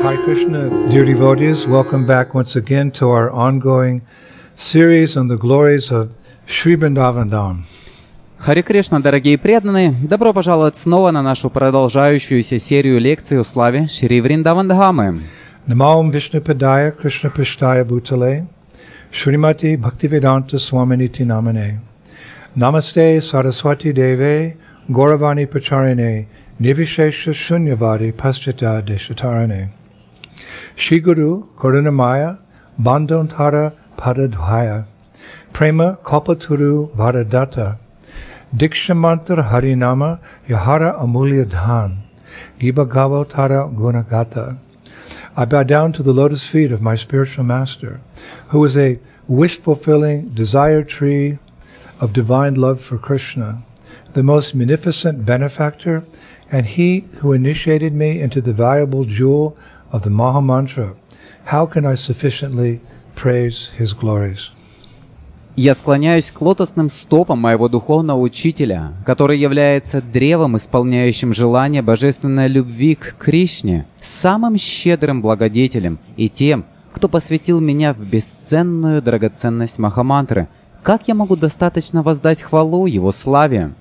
Hare Krishna, dear devotees, welcome back once again to our ongoing series on the glories of Sri Vrindavan Dham. Харе Кришна, дорогие преданные! Добро пожаловать снова на нашу продолжающуюся серию лекций о славе Шри Вриндаван-дхамы. Namam Vishnupadaya Krishna Prishtaya Bhutale Shrimati Bhaktivedanta Swaminiti Namane Namaste Saraswati Deve Gauravani Pacharine Nivishesha Shunyavadi Paschata Deshatarane Shri Guru Karunamaya Bandhantara Padadhaya Prema Kalpaturu Vadadatta Dikshamantar Harinama Yahara Amulya Dhan Giba Gavotara Gunagata. I bow down to the lotus feet of my spiritual master, who is a wish-fulfilling desire tree of divine love for Krishna, the most munificent benefactor, and he who initiated me into the valuable jewel of the Mahamantra. How can I sufficiently praise his glories? Я склоняюсь к лотосным стопам моего духовного учителя, который является древом, исполняющим желание божественной любви к Кришне, самым щедрым благодетелем и тем, кто посвятил меня в бесценную драгоценность Махамантры. Как я могу достаточно воздать хвалу его славе?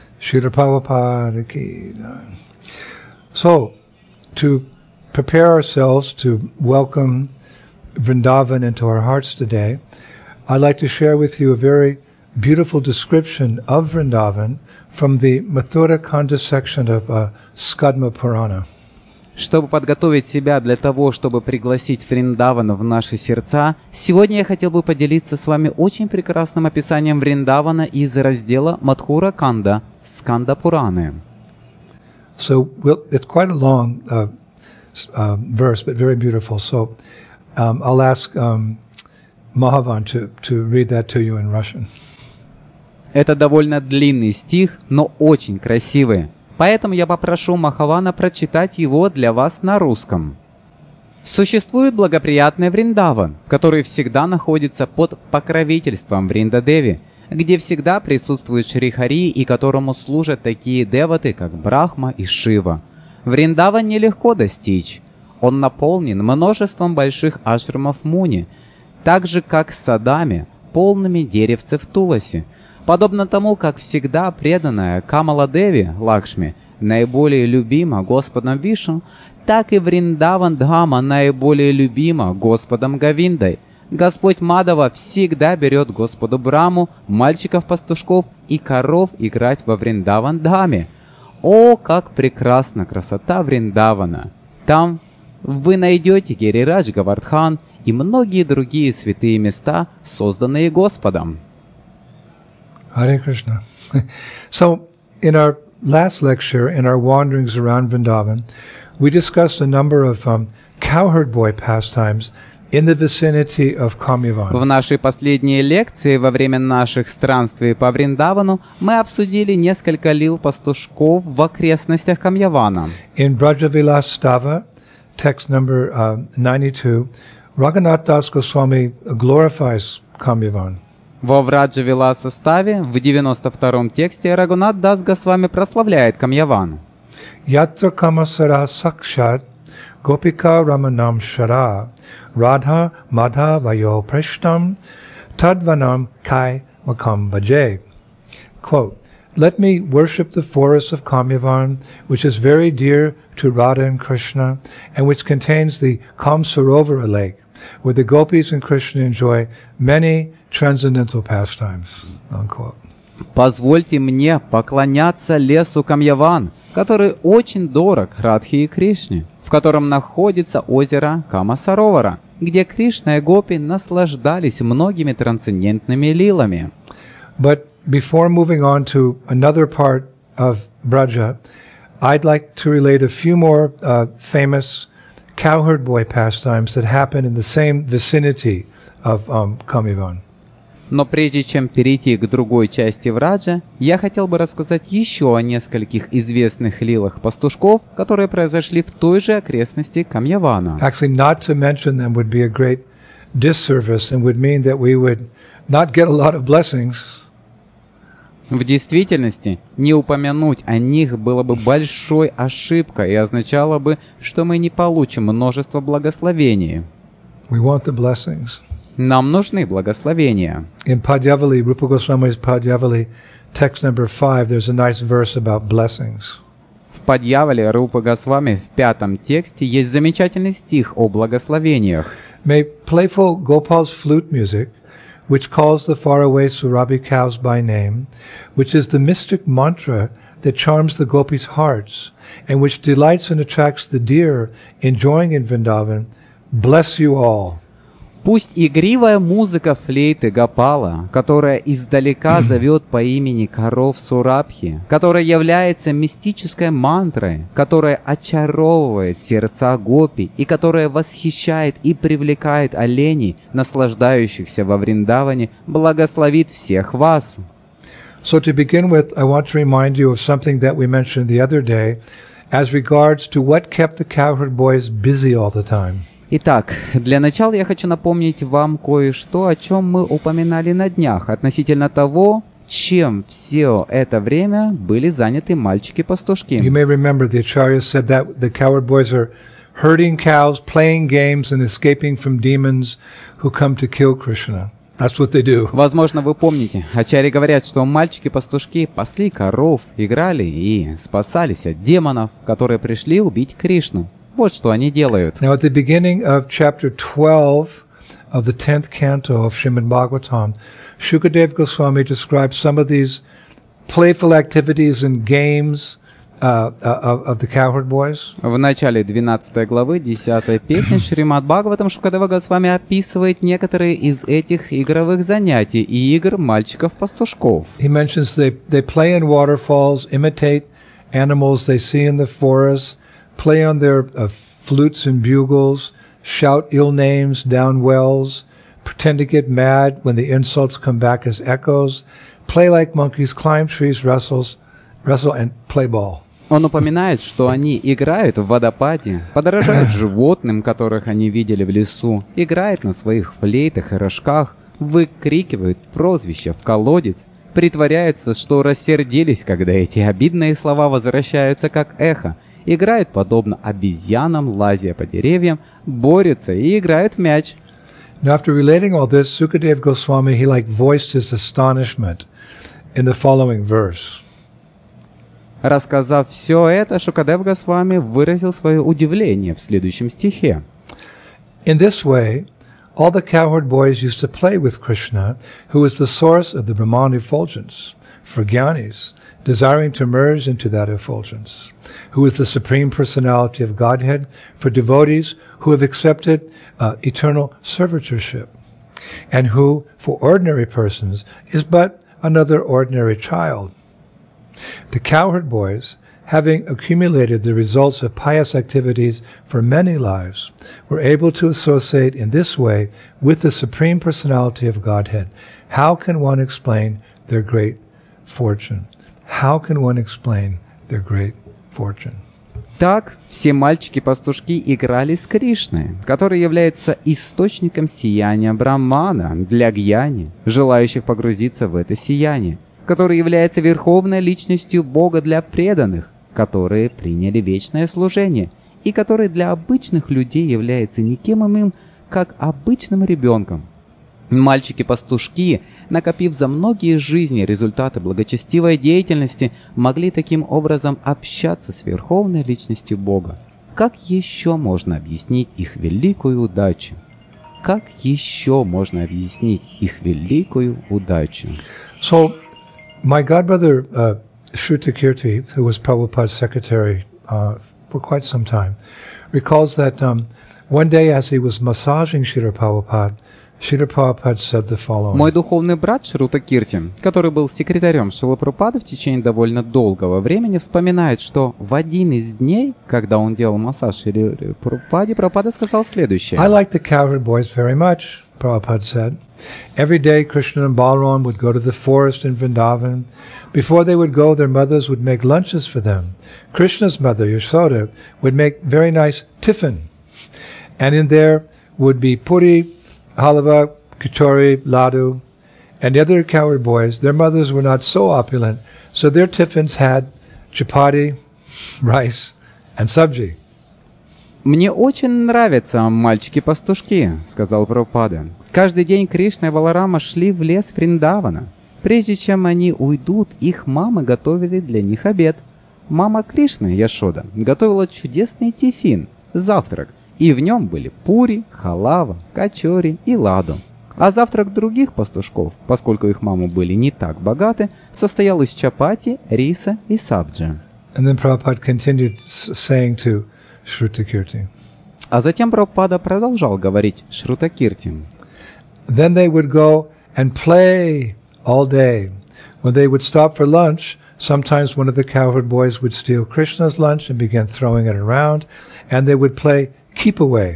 So, to prepare ourselves to welcome Vrindavan into our hearts today, I'd like to share with you a very beautiful description of Vrindavan from the Mathura Kanda section of Skadma Purana. Чтобы подготовить себя для того, чтобы пригласить Вриндавана в наши сердца, сегодня я хотел бы поделиться с вами очень прекрасным описанием Вриндавана из раздела Мадхура Канда, Сканда Пураны. So it's quite a long verse, but very beautiful. So I'll ask Mahavan to read that to you in Russian. Это довольно длинный стих, но очень красивый. Поэтому я попрошу Махавана прочитать его для вас на русском. Существует благоприятный Вриндаван, который всегда находится под покровительством Вриндадеви, где всегда присутствует Шри Хари и которому служат такие деваты, как Брахма и Шива. Вриндаван нелегко достичь. Он наполнен множеством больших ашрамов Муни, так же, как садами, полными деревцев Туласи. Подобно тому, как всегда преданная Камала-деви, Лакшми, наиболее любима Господом Вишну, так и Вриндаван-дхама наиболее любима Господом Говиндой. Господь Мадава всегда берет Господу Браму, мальчиков-пастушков и коров играть во Вриндаван-дхаме. О, как прекрасна красота Вриндавана! Там вы найдете Гирирадж Гавардхан и многие другие святые места, созданные Господом. Hare Krishna. So, in our last lecture, in our wanderings around Vrindavan, we discussed a number of cowherd boy pastimes in the vicinity of Kamyavan. В нашей последней лекции, во время наших странствий по Вриндавану, мы обсудили несколько лил пастушков в окрестностях Камьявана. In Brajavilastava, text number 92, Raghunath Das Goswami glorifies Kamyavan. Во Враджа-виласа-ставе в 92-м тексте Рагунат Дас Госвами прославляет Камьяван. Yatra kamasara sakshat gopika ramanam shara radha madha vayo preshtam tadvanam kai makam bhaje. Quote, let me worship the forest of Kamyavan, which is very dear to Radha and Krishna, and which contains the Kamsarovara lake, where the gopis and Krishna enjoy many transcendental pastimes. Unquote. Позвольте мне поклоняться лесу Камьяван, который очень дорог Радхе и Кришне, в котором находится озеро Камасаровара, где Кришна и гопи наслаждались многими трансцендентными лилами. But before moving on to another part of Braja, I'd like to relate a few more famous cowherd boy pastimes that happen in the same vicinity of Kamyavan. Но прежде чем перейти к другой части Враджа, я хотел бы рассказать еще о нескольких известных лилах пастушков, которые произошли в той же окрестности Камьявана. Actually, not to mention them would be a great disservice and would mean that we would not get a lot of blessings. В действительности, не упомянуть о них было бы большой ошибкой и означало бы, что мы не получим множество благословений. We want the blessings. Нам нужны благословения. In Padyavali, Rupa Goswami's Padyavali, text number 5, there's a nice verse about blessings. В Падьявале Рупы Госвами в 5 тексте есть замечательный стих о благословениях. May playful Gopal's flute music, which calls the faraway Surabhi cows by name, which is the mystic mantra that charms the gopis' hearts, and which delights and attracts the deer enjoying in Vrindavan, bless you all. Пусть игривая музыка флейты Гопала, которая издалека зовет по имени коров Сурабхи, которая является мистической мантрой, которая очаровывает сердца гопи и которая восхищает и привлекает оленей, наслаждающихся во Вриндаване, благословит всех вас. So to begin with, I want to remind you of something that we mentioned the other day as regards to what kept the cowherd boys busy all the time. Итак, для начала я хочу напомнить вам кое-что, о чем мы упоминали на днях, относительно того, чем все это время были заняты мальчики-пастушки. You may remember the Acharyas said that the cowherd boys are herding cows, playing games, and escaping from demons who come to kill Krishna. That's what they do. Возможно, вы помните, ачарьи говорят, что мальчики-пастушки пасли коров, играли и спасались от демонов, которые пришли убить Кришну. Вот что они делают. Now, at the beginning of chapter 12 of the 10th canto of Srimad Bhagavatam, Shukadeva Goswami describes some of these playful activities and games of the cowherd boys. В начале 12 главы 10 песни Шримад Бхагаватам Шукадева Госвами описывает некоторые из этих игровых занятий и игр мальчиков-пастушков. He mentions they play in waterfalls, imitate animals they see in the forest, play on their flutes and bugles, shout ill names down wells, pretend to get mad when the insults come back as echoes, play like monkeys, climb trees, wrestle and play ball. Он упоминает, что они играют в водопаде, подражают животным, которых они видели в лесу, играют на своих флейтах и рожках, выкрикивают прозвища в колодец, притворяются, что рассердились, когда эти обидные слова возвращаются как эхо, играют подобно обезьянам, лазя по деревьям, борются и играют в мяч. Now, after relating all this, Sukadeva Goswami, he voiced his astonishment in the following verse. Рассказав все это, Шукадев Госвами выразил свое удивление в следующем стихе. In this way, all the cowherd boys used to play with Krishna, who is the source of the Brahman effulgence, for Gyanis, desiring to merge into that effulgence, who is the Supreme Personality of Godhead, for devotees who have accepted eternal servitorship, and who, for ordinary persons, is but another ordinary child. The cowherd boys, having accumulated the results of pious activities for many lives, were able to associate in this way with the Supreme Personality of Godhead. How can one explain their great fortune? How can one explain their great fortune? Так, все мальчики-пастушки играли с Кришной, который является источником сияния Брахмана для гьяни, желающих погрузиться в это сияние, который является верховной личностью Бога для преданных, которые приняли вечное служение, и который для обычных людей является никем иным, как обычным ребенком. Мальчики-пастушки, накопив за многие жизни результаты благочестивой деятельности, могли таким образом общаться с верховной личностью Бога. Как еще можно объяснить их великую удачу? Как еще можно объяснить их великую удачу? So, my godbrother Shrutakirti, who was Prabhupada's secretary for quite some time, recalls that one day as he was massaging Srila Prabhupada, Srila Prabhupada said the following. Мой духовный брат Шрута Кирти, который был секретарем Шрилы Прабхупады в течение довольно долгого времени, вспоминает, что в один из дней, когда он делал массаж Шриле Прабхупаде, Прабхупада сказал следующее. I like the cowherd boys very much, Prabhupada said. Every day Krishna and Balaram would go to the forest in Vrindavan. Before they would go, their mothers would make lunches for them. Krishna's mother, Yashoda, would make very nice tiffin. And in there would be puri, halava, kachori, ladu. And the other cowherd boys, their mothers were not so opulent, so their tiffins had chapati, rice, and sabji. «Мне очень нравятся мальчики-пастушки», — сказал Прабхупада. «Каждый день Кришна и Баларама шли в лес Вриндавана. Прежде чем они уйдут, их мамы готовили для них обед. Мама Кришны, Яшода, готовила чудесный тифин, завтрак, и в нем были пури, халава, качори и ладу. А завтрак других пастушков, поскольку их мамы были не так богаты, состоял из чапати, риса и сабджи». And then Prabhupada continued saying to Shrutakirti. А затем Прабхупада продолжал говорить Шрутакирти. Then they would go and play all day. When they would stop for lunch, sometimes one of the cowherd boys would steal Krishna's lunch and begin throwing it around, and they would play keep away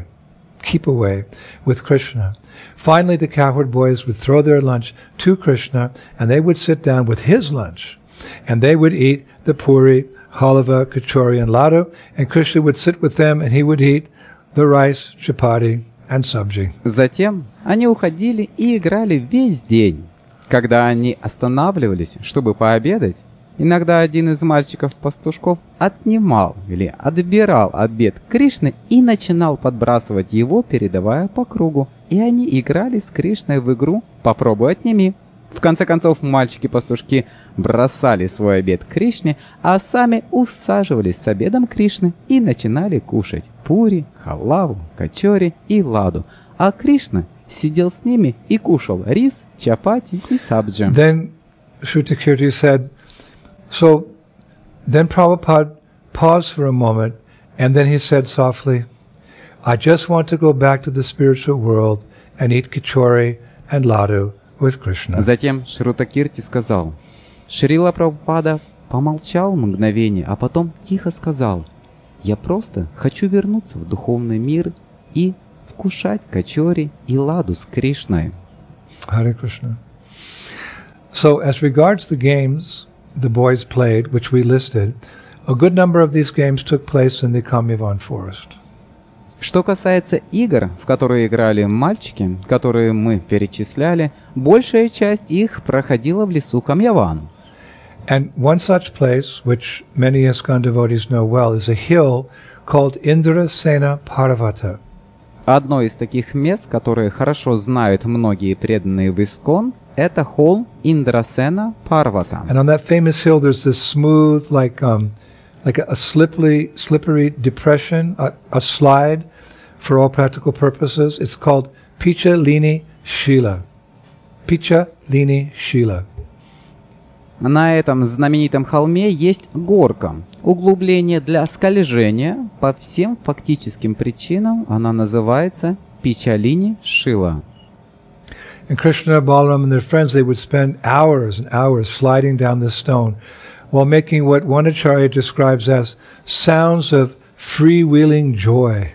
with Krishna. Finally, the cowherd boys would throw their lunch to Krishna, and they would sit down with his lunch, and they would eat the puri, halava, kachori, and laddu, and Krishna would sit with them, and he would eat the rice, chapati, and sabji. Затем они уходили и играли весь день. Когда они останавливались, чтобы пообедать, иногда один из мальчиков-пастушков отнимал или отбирал обед Кришны и начинал подбрасывать его, передавая по кругу. И они играли с Кришной в игру «Попробуй отними». В конце концов, мальчики-пастушки бросали свой обед Кришне, а сами усаживались с обедом Кришны и начинали кушать пури, халаву, качори и ладу. А Кришна сидел с ними и кушал рис, чапати и сабджи. Then Shrutakirti said, so then Prabhupada paused for a moment, and then he said softly, I just want to go back to the spiritual world and eat kachori and laddu with Krishna. Затем Шрутакирти сказал, Шрила Прабхупада помолчал мгновение, а потом тихо сказал, я просто хочу вернуться в духовный мир и вкушать качори и ладу с Кришной. Hare Krishna. So as regards the games the boys played, which we listed, a good number of these games took place in the Kamyavan forest. Что касается игр, в которые играли мальчики, которые мы перечисляли, большая часть их проходила в лесу Камьяван. And one such place, which many ISKCON devotees know well, is a hill called Indrasena Parvata. Одно из таких мест, которые хорошо знают многие преданные в ISKCON, это холм Индрасена Парвата. And on that famous hill there's this smooth, like a slippery depression, a slide for all practical purposes. It's called Picha-Lini Shila. Picha-Lini Shila. На этом знаменитом холме есть горка, углубление для скольжения. По всем фактическим причинам она называется Пичалини Шила. And Krishna, Balaram, and their friends, they would spend hours and hours sliding down this stone while making what one acharya describes as sounds of freewheeling joy.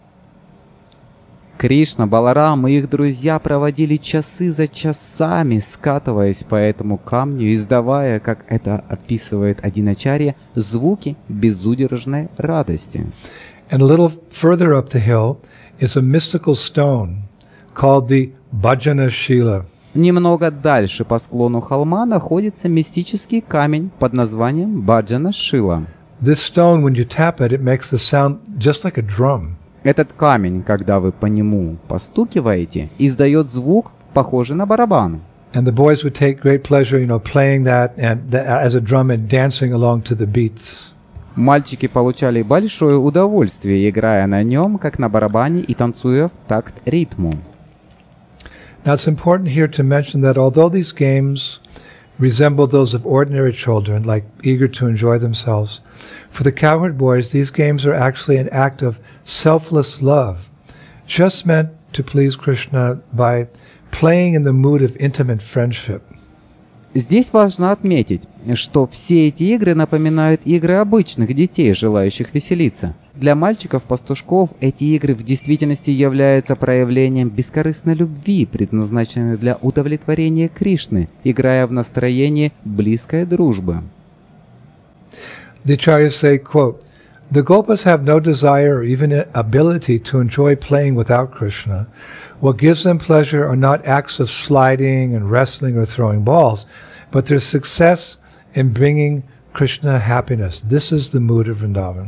Кришна, Баларам и их друзья проводили часы за часами, скатываясь по этому камню, издавая, как это описывает один ачарья, звуки безудержной радости. And a little further up the hill is a mystical stone called the Bhajana Shila. Немного дальше по склону холма находится мистический камень под названием Баджана Шила. This stone, when you tap it, it makes the sound just like a drum. Этот камень, когда вы по нему постукиваете, издает звук, похожий на барабан. And the boys would take great pleasure, playing that and as a drum and dancing along to the beats. Мальчики получали большое удовольствие, играя на нем, как на барабане, и танцуя в такт ритму. Now it's important here to mention that although these games resemble those of ordinary children, like eager to enjoy themselves, for the cowherd boys, these games are actually an act of selfless love, just meant to please Krishna by playing in the mood of intimate friendship. Здесь важно отметить, что все эти игры напоминают игры обычных детей, желающих веселиться. Для мальчиков-пастушков эти игры в действительности являются проявлением бескорыстной любви, предназначенной для удовлетворения Кришны, играя в настроении близкой дружбы. The acharyas say, quote, The Gopas have no desire or even ability to enjoy playing without Krishna. What gives them pleasure are not acts of sliding and wrestling or throwing balls, but their success in bringing Krishna happiness. This is the mood of Vrindavan.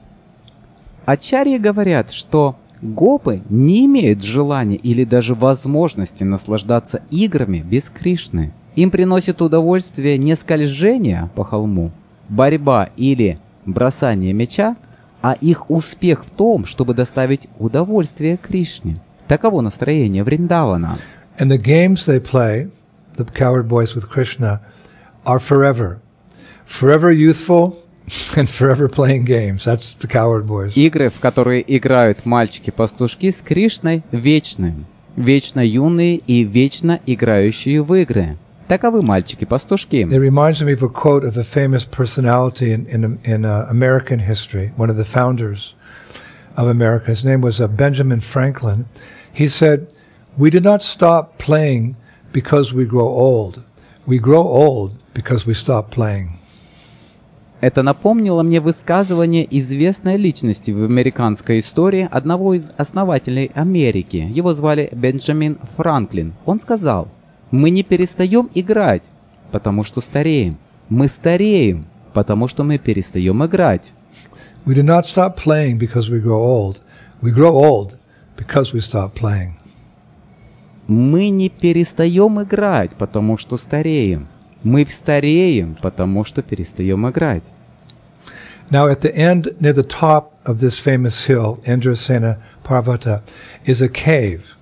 Ачарьи говорят, что гопы не имеют желания или даже возможности наслаждаться играми без Кришны. Им приносит удовольствие не скольжение по холму, борьба или бросание мяча, а их успех в том, чтобы доставить удовольствие Кришне. Таково настроение Вриндавана. And the games they play, the cowherd boys with Krishna, are forever. Forever youthful and forever playing games. That's the cowherd boys. Игры, в которые играют мальчики-пастушки с Кришной, вечны. Вечно юные и вечно играющие в игры. Таковы мальчики-пастушки. It reminds me of a quote of a famous personality in American history, one of the founders of America. His name was Benjamin Franklin. He said, "We did not stop playing because we grow old. We grow old because we stop playing." Это напомнило мне высказывание известной личности в американской истории одного из основателей Америки. Его звали Бенджамин Франклин. Он сказал: «Мы не перестаем играть, потому что стареем. Мы стареем, потому что мы перестаем играть». We do not stop playing because we grow old. We grow old because we stop playing. Мы не перестаем играть, потому что стареем. Мы стареем, потому что перестаем играть. Now at the end, near the top of this famous hill, Indrasena Parvata, is a cave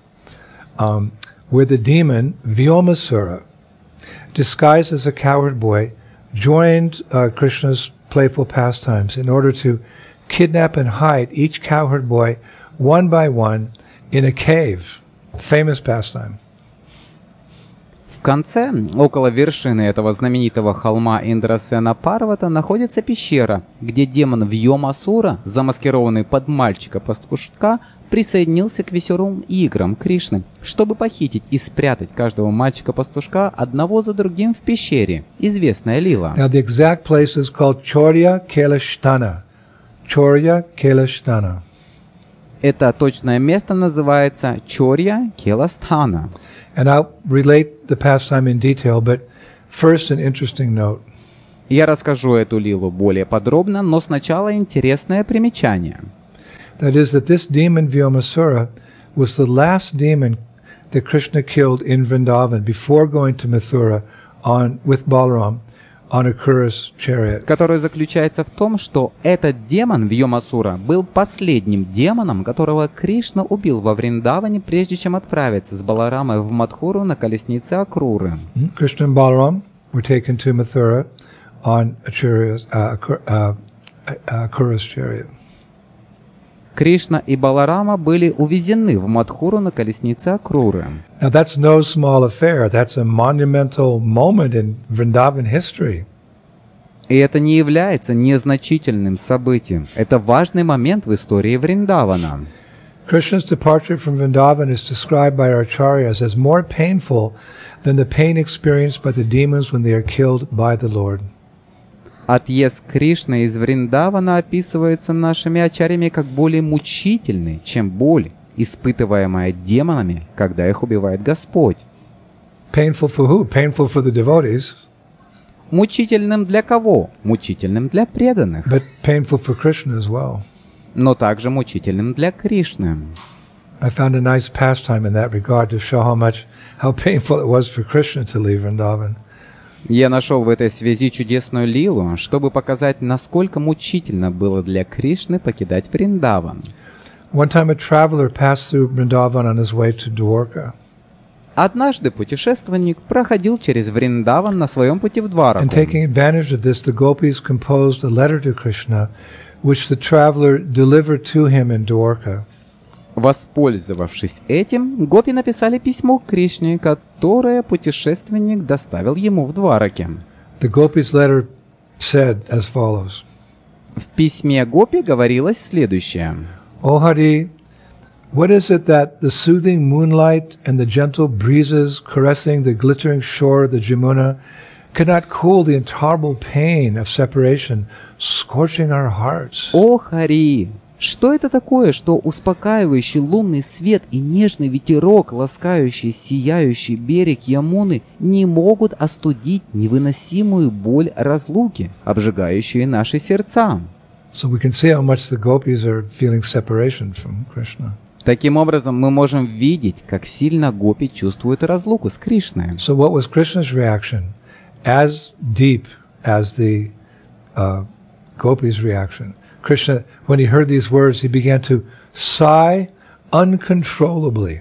where the demon Vyomasura, disguised as a cowherd boy, joined Krishna's playful pastimes in order to kidnap and hide each cowherd boy one by one in a cave. Famous pastime. В конце, около вершины этого знаменитого холма Индрасена Парвата, находится пещера, где демон Вьомасура, замаскированный под мальчика-пастушка, присоединился к веселым играм Кришны, чтобы похитить и спрятать каждого мальчика-пастушка одного за другим в пещере. Известная лила. Now the exact place is called Chorya Kailashtana. Chorya Kailashtana. Это точное место называется Чорья Келастхана. And I'll relate the pastime in detail, but first an interesting note. Я расскажу эту лилу более подробно, но сначала интересное примечание. That is that this demon Vyomasura was the last demon that Krishna killed in Vrindavan before going to Mathura with Balaram on Akura's chariot. Которое заключается в том, что этот демон Вьомасура был последним демоном, которого Кришна убил во Вриндаване, прежде чем отправиться с Баларамой в Мадхуру на колеснице Акруры. Krishna and Balaram were taken to Mathura on Akura's chariot. Кришна и Баларама были увезены в Мадхуру на колеснице Акруры. Now that's no small affair. That's a monumental moment in Vrindavan history. И это не является незначительным событием. Это важный момент в истории Вриндавана. Krishna's departure from Vrindavan is described by our acharyas as more painful than the pain experienced by the demons when they are killed by the Lord. Отъезд Кришны из Вриндавана описывается нашими ачарьями как более мучительный, чем боль, испытываемая демонами, когда их убивает Господь. Painful for who? Painful for the devotees. Мучительным для кого? Мучительным для преданных. But painful for Krishna as well. Но также мучительным для Кришны. I found a nice pastime in that regard to show how painful it was for Krishna to leave Vrindavan. Я нашел в этой связи чудесную лилу, чтобы показать, насколько мучительно было для Кришны покидать Вриндаван. One time a traveler passed through Vrindavan on his way to Dwarka. Однажды путешественник проходил через Вриндаван на своем пути в Двараку. And taking advantage of this, the gopis composed a letter to Krishna, which the traveler delivered to him in Dwarka. Воспользовавшись этим, гопи написали письмо к Кришне, которое путешественник доставил ему в Двараке. The gopis' letter said as follows. В письме гопи говорилось следующее. O Hari, what is it that the soothing moonlight and the gentle breezes caressing the glittering shore of the Jamuna could not cool the intolerable pain of separation, scorching our hearts. О, Хари! Что это такое, что успокаивающий лунный свет и нежный ветерок, ласкающий сияющий берег Ямуны, не могут остудить невыносимую боль разлуки, обжигающие наши сердца? So we can see how much the gopis are feeling separation from Krishna. Таким образом, мы можем видеть, как сильно гопи чувствуют разлуку с Кришной. So what was Krishna's reaction? As deep as the gopis' reaction. Krishna, when he heard these words, he began to sigh uncontrollably.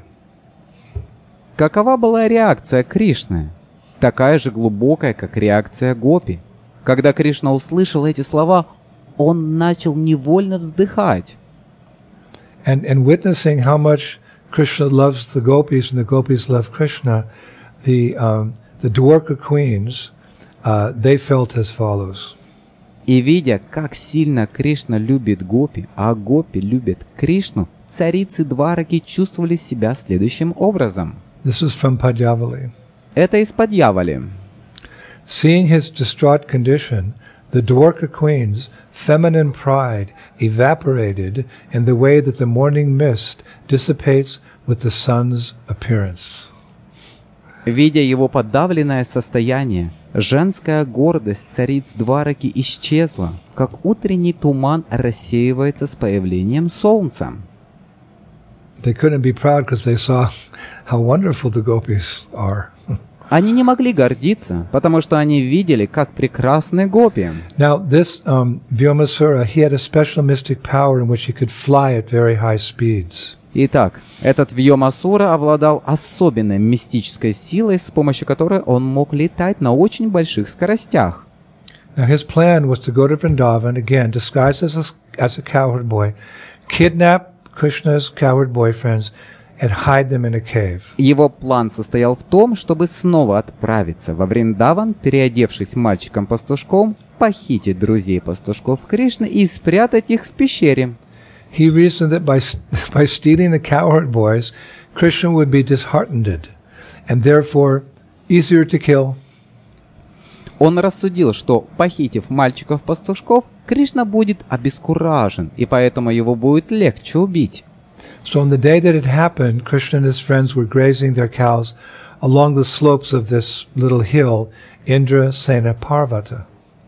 Какова была реакция Кришны? Такая же глубокая, как реакция гопи. Когда Кришна услышал эти слова, он начал невольно вздыхать. And witnessing how much Krishna loves the gopis and the gopis love Krishna, the Dwarka queens, they felt as follows. И видя, как сильно Кришна любит гопи, а гопи любят Кришну, царицы Двараки чувствовали себя следующим образом. This is from Padyavali. Это из Падьявали. Seeing his distraught condition, the Dwarka queens' feminine pride evaporated in the way that the morning mist dissipates with the sun's appearance. Видя его подавленное состояние, женская гордость цариц Двараки исчезла, как утренний туман рассеивается с появлением солнца. They couldn't be proud because they saw how wonderful the gopis are. Они не могли гордиться, потому что они видели, как прекрасны гопи. Now, this Vyomasura, he had a special mystic power in which he could fly at very high speeds. Итак, этот Вьомасура обладал особенной мистической силой, с помощью которой он мог летать на очень больших скоростях. Now, his plan was to go to Vrindavan, again, disguised as a cowherd boy, kidnap Krishna's cowherd boyfriends, and hide them in a cave. Его план состоял в том, чтобы снова отправиться во Вриндаван, переодевшись мальчиком-пастушком, похитить друзей-пастушков Кришны и спрятать их в пещере. He reasoned that by stealing the cowherd boys, Krishna would be disheartened, and therefore easier to kill. Он рассудил, что, похитив мальчиков-пастушков, Кришна будет обескуражен, и поэтому его будет легче убить. So on the day that it happened, Krishna and his friends were grazing their cows along the slopes of this little hill, Indrasena Parvata.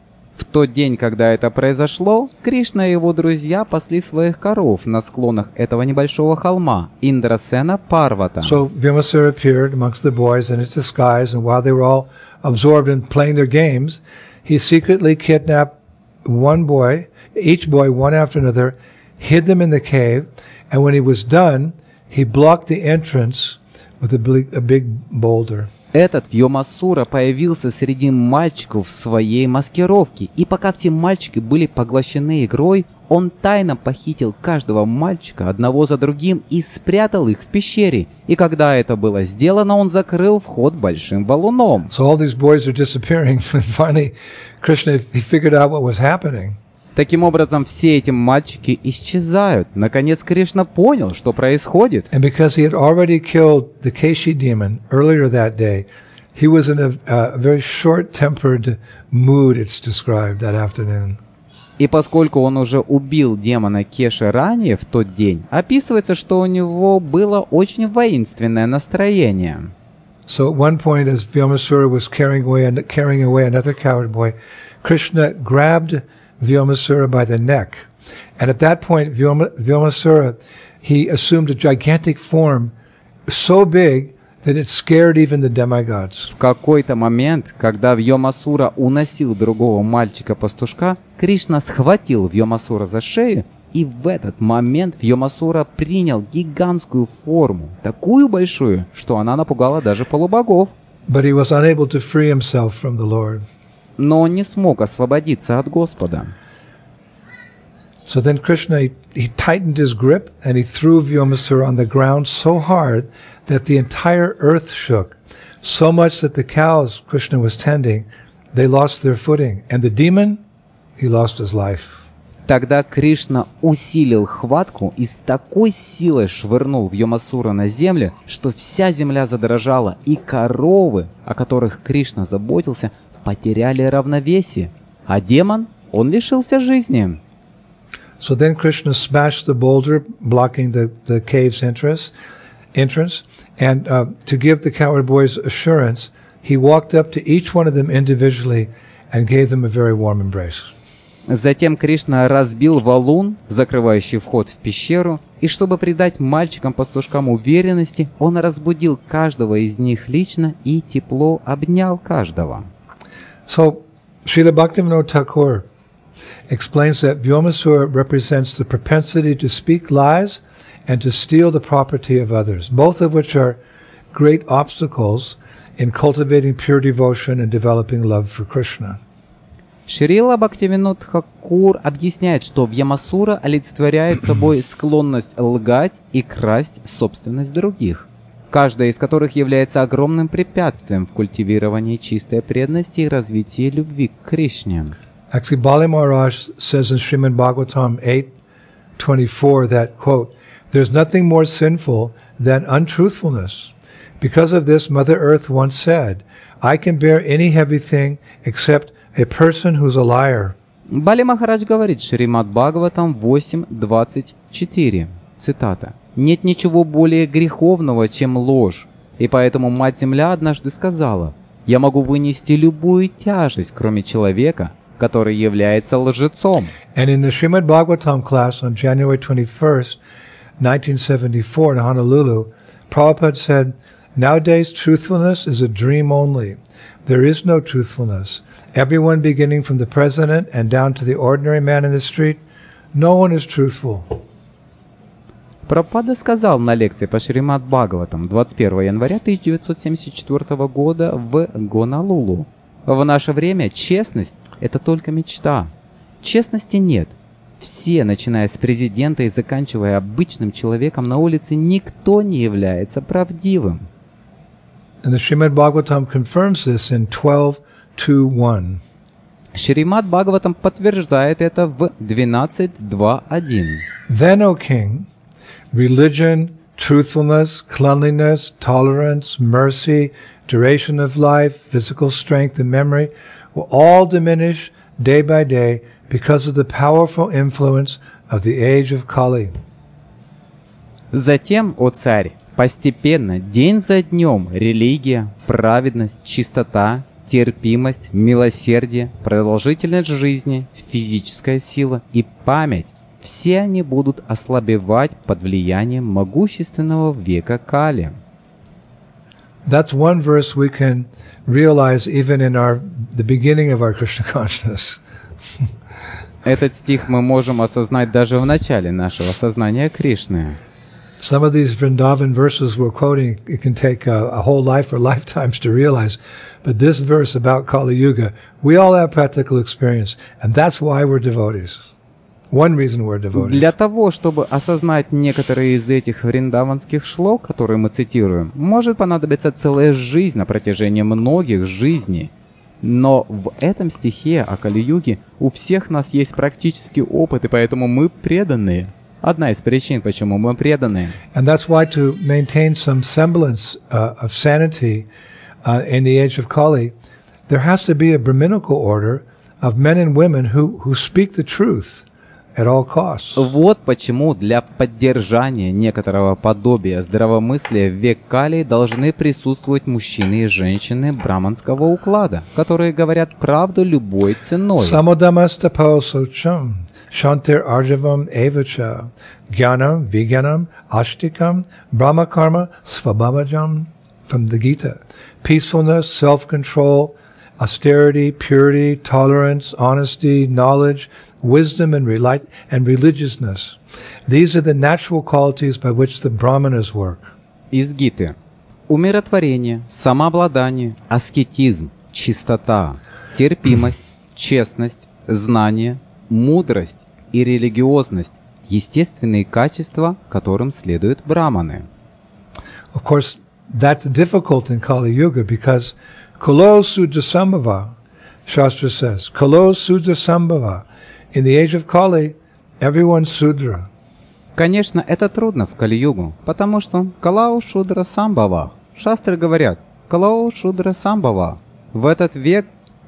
В тот день, когда это произошло, Кришна и его друзья пасли своих коров на склонах этого небольшого холма, Индрасена Парвата. So Vyomasura appeared amongst the boys in his disguise, and while they were all absorbed in playing their games, he secretly kidnapped one boy, each boy one after another, hid them in the cave, and when he was done, he blocked the entrance with a big boulder. Этот Вьомасура появился среди мальчиков в своей маскировке, и пока все мальчики были поглощены игрой, он тайно похитил каждого мальчика одного за другим и спрятал их в пещере. И когда это было сделано, он закрыл вход большим валуном. So all these boys are disappearing, and finally Krishna, he figured out what was happening. Таким образом, все эти мальчики исчезают. Наконец Кришна понял, что происходит. And because he had already killed the Keshi demon earlier that day, he was in a very short-tempered mood, it's described, that afternoon. И поскольку он уже убил демона Кеши ранее в тот день, описывается, что у него было очень воинственное настроение. So at one point, as Vyomasura was carrying away another cowherd boy, Krishna grabbed Vyomasura by the neck. And at that point, Vyomasura, he assumed a gigantic form so big that it scared even the demigods. В какой-то момент, когда Вьомасура уносил другого мальчика-пастушка, Кришна схватил Вьомасура за шею, и в этот момент Вьомасура принял гигантскую форму, такую большую, что она напугала даже полубогов. But he was unable to free himself from the Lord. Но он не смог освободиться от Господа. So then Krishna, he tightened his grip and he threw Vyomasura on the ground so hard that the entire earth shook, so much that the cows Krishna was tending, they lost their footing, and the demon, he lost his life. Тогда Кришна усилил хватку и с такой силой швырнул Вьомасура на землю, что вся земля задрожала, и коровы, о которых Кришна заботился, потеряли равновесие, а демон, он лишился жизни. So then Krishna smashed the boulder blocking the cave's entrance, and to give the coward boys assurance, he walked up to each one of them individually and gave them a very warm embrace. Затем Кришна разбил валун, закрывающий вход в пещеру, и чтобы придать мальчикам-пастушкам уверенности, он разбудил каждого из них лично и тепло обнял каждого. So Srila Bhaktivinoda Thakur explains that Vyomasura represents the propensity to speak lies and to steal the property of others, both of which are great obstacles in cultivating pure devotion and developing love for Krishna. Шрила Бхактивинод Тхакур объясняет, что Вьямасура олицетворяет собой склонность лгать и красть собственность других, каждая из которых является огромным препятствием в культивировании чистой преданности и развитии любви к Кришне. Actually, Bali Maharaj says in Srimad Bhagavatam 8:24 that, quote, "There's nothing more sinful than untruthfulness. Because of this, Mother Earth once said, I can bear any heavy thing except a person who's a liar." Бали Махарадж говорит в Шримад Бхагаватам 8.24, цитата, «Нет ничего более греховного, чем ложь, и поэтому Мать-Земля однажды сказала, я могу вынести любую тяжесть, кроме человека, который является лжецом». And in the Srimad Bhagavatam class on January 21st, 1974 in Honolulu, Prabhupada said, "Nowadays truthfulness is a dream only. There is no truthfulness. Everyone beginning from the president and down to the ordinary man in the street, no one is truthful." Прабхупада сказал на лекции по Шримад Бхагаватам 21 января 1974 года в Гонолулу. В наше время честность – это только мечта. Честности нет. Все, начиная с президента и заканчивая обычным человеком на улице, никто не является правдивым. And the Srimad Bhagavatam confirms this in 12.2.1. Шримад Бхагаватам подтверждает это в 12.2.1. Then, O king, religion, truthfulness, cleanliness, tolerance, mercy, duration of life, physical strength and memory will all diminish day by day because of the powerful influence of the age of Kali. Затем, о царь, постепенно, день за днем, религия, праведность, чистота, терпимость, милосердие, продолжительность жизни, физическая сила и память – все они будут ослабевать под влиянием могущественного века Кали. That's one verse we can realize even in the beginning of our Krishna consciousness. Этот стих мы можем осознать даже в начале нашего сознания Кришны. Some of these Vrindavan verses we're quoting, it can take a whole life or lifetimes to realize. But this verse about Kali Yuga, we all have practical experience, and that's why we're devotees. One reason we're devotees. Для того, чтобы осознать некоторые из этих вриндаванских шлок, которые мы цитируем, может понадобиться целая жизнь на протяжении многих жизней. Но в этом стихе о Кали-юге у всех нас есть практический опыт, и поэтому мы преданные. Одна из причин, почему мы преданные. And that's why to maintain some semblance of sanity in the age of Kali, there has to be a Brahminical order of men and women who speak the truth at all costs. Вот почему для поддержания некоторого подобия здравомыслия в век Кали должны присутствовать мужчины и женщины браманского уклада, которые говорят правду любой ценой. Samodamastapo socham shantir arjavam evacha gyanam vigyanam ashtikam brahmakarma svabhavajam from the Gita. Peacefulness, self-control, austerity, purity, tolerance, honesty, knowledge, wisdom and religiousness. These are the natural qualities by which the Brahmanas work. Из Гиты. Умиротворение, самообладание, аскетизм, чистота, терпимость, честность, знание, мудрость и религиозность – естественные качества, которым следуют браманы. Of course, that's difficult in Kali Yuga because Kalo Sudra Sambhava, Shastra says, Kalo Sudra Sambhava. In the age of Kali, everyone's Sudra. Конечно, это трудно в Кали-югу, потому что Калау Шудра Самбава. Шастры говорят, Калау Шудра Самбава. В этот век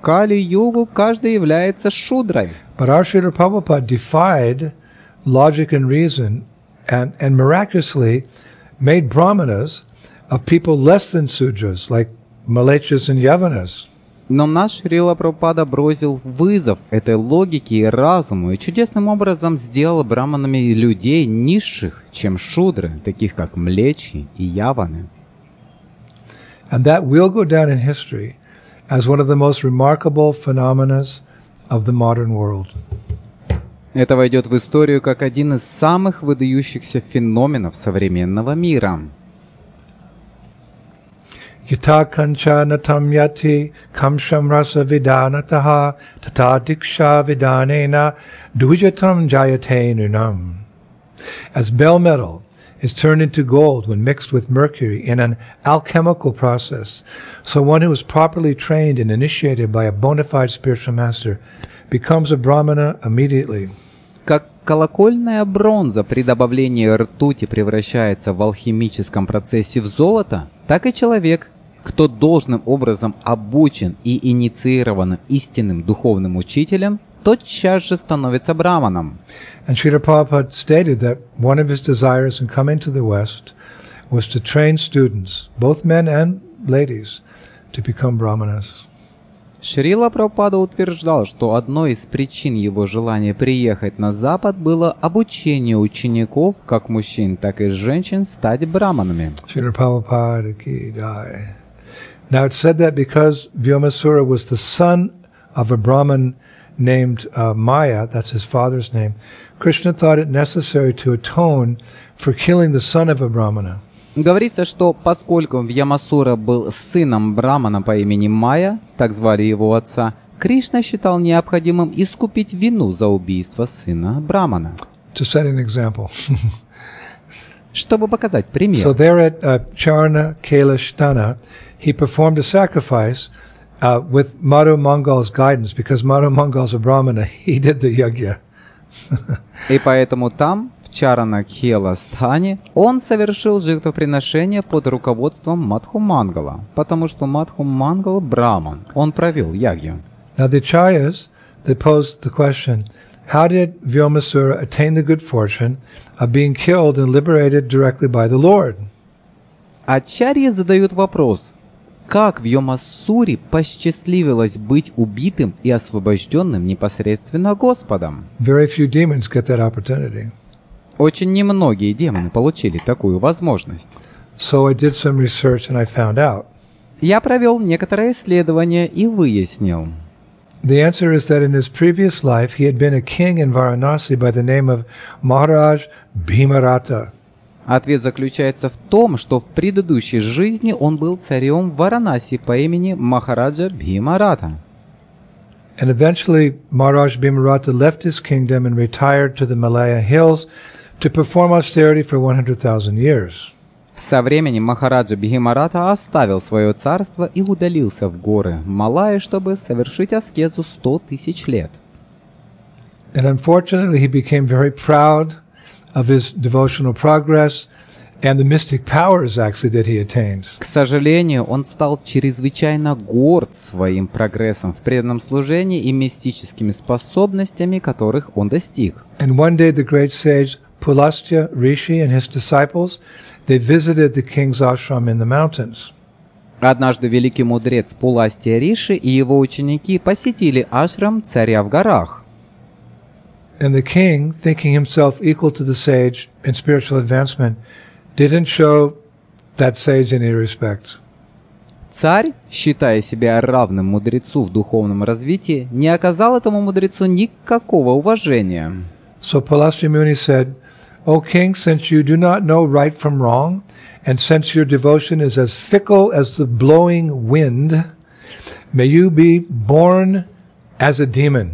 Кали-югу каждый является шудрой. But our Srila Prabhupada defied logic and reason and miraculously made brahmanas of people less than Sudras, like Malechas and Yavanas. Но наш Шрила Прабхупада бросил вызов этой логике и разуму и чудесным образом сделал браманами людей низших, чем шудры, таких как Млечи и Яваны. And that will go down in history as one of the most remarkable phenomena of the modern world. Это войдет в историю как один из самых выдающихся феноменов современного мира. Yata kanchana tamyati kamsham rasa vidanataha tata diksha vidanena duijatam jayate nunam. As bell metal is turned into gold when mixed with mercury in an alchemical process, so one who is properly trained and initiated by a bona fide spiritual master becomes a brahmana immediately. Как колокольная бронза при добавлении ртути превращается в алхимическом процессе в золото, так и человек, кто должным образом обучен и инициирован истинным духовным учителем, тотчас же становится браманом. And Srila Prabhupada stated that one of his desires in coming to the West was to train students, both men and ladies, to become brahmanas. Шрила Прабхупада утверждал, что одной из причин его желания приехать на Запад было обучение учеников, как мужчин, так и женщин, стать браманами. Srila Prabhupada ki jai. Now it's said that because Vyomasura was the son of a Brahmin named Maya, that's his father's name, Krishna thought it necessary to atone for killing the son of a Brahmana. Говорится, что поскольку Вьямасура был сыном брамана по имени Майя, так звали его отца, Кришна считал необходимым искупить вину за убийство сына брамана. To set an example. Чтобы показать пример. So there at Charna Kailashtana, he performed a sacrifice with Madhu Mangal's guidance, because Madhu Mangal's a Brahmana, he did the yajna. И поэтому там, в Чарана-Кхела-Стхане, он совершил жертвоприношение под руководством Мадху-Мангала, потому что Мадху-Мангал браман, он провел ягью. Now the Acharyas, they posed the question, how did Vyomasura attain the good fortune of being killed and liberated directly by the Lord? Ачарьи задают вопрос, как Вьямасуре посчастливилось быть убитым и освобожденным непосредственно Господом? Very few demons get that opportunity. Очень немногие демоны получили такую возможность. So I did some research and I found out. Я провел некоторое исследование и выяснил. The answer is that in his previous life he had been a king in Varanasi by the name of Maharaj Bhimarata. Ответ заключается в том, что в предыдущей жизни он был царем в Варанаси по имени Махараджа Бхимарата. And eventually Maharaj Bhimarata left his kingdom and retired to the Malaya hills to perform austerity for 100,000 years. Со временем Махараджа Бхимарата оставил свое царство и удалился в горы Малайи, чтобы совершить аскезу 100 тысяч лет. And unfortunately he became very proud of his devotional progress and the mystic powers actually that he attained. К сожалению, он стал чрезвычайно горд своим прогрессом в преданном служении и мистическими способностями, которых он достиг. And one day the great sage Pulastya Rishi and his disciples, they visited the king's ashram in the mountains. Однажды великий мудрец Пуластья Риши и его ученики посетили ашрам царя в горах. And the king, thinking himself equal to the sage in spiritual advancement, didn't show that sage any respect. Царь, считая себя равным мудрецу в духовном развитии, не оказал этому мудрецу никакого уважения. So Pulastya Muni said, O king, since you do not know right from wrong, and since your devotion is as fickle as the blowing wind, may you be born as a demon.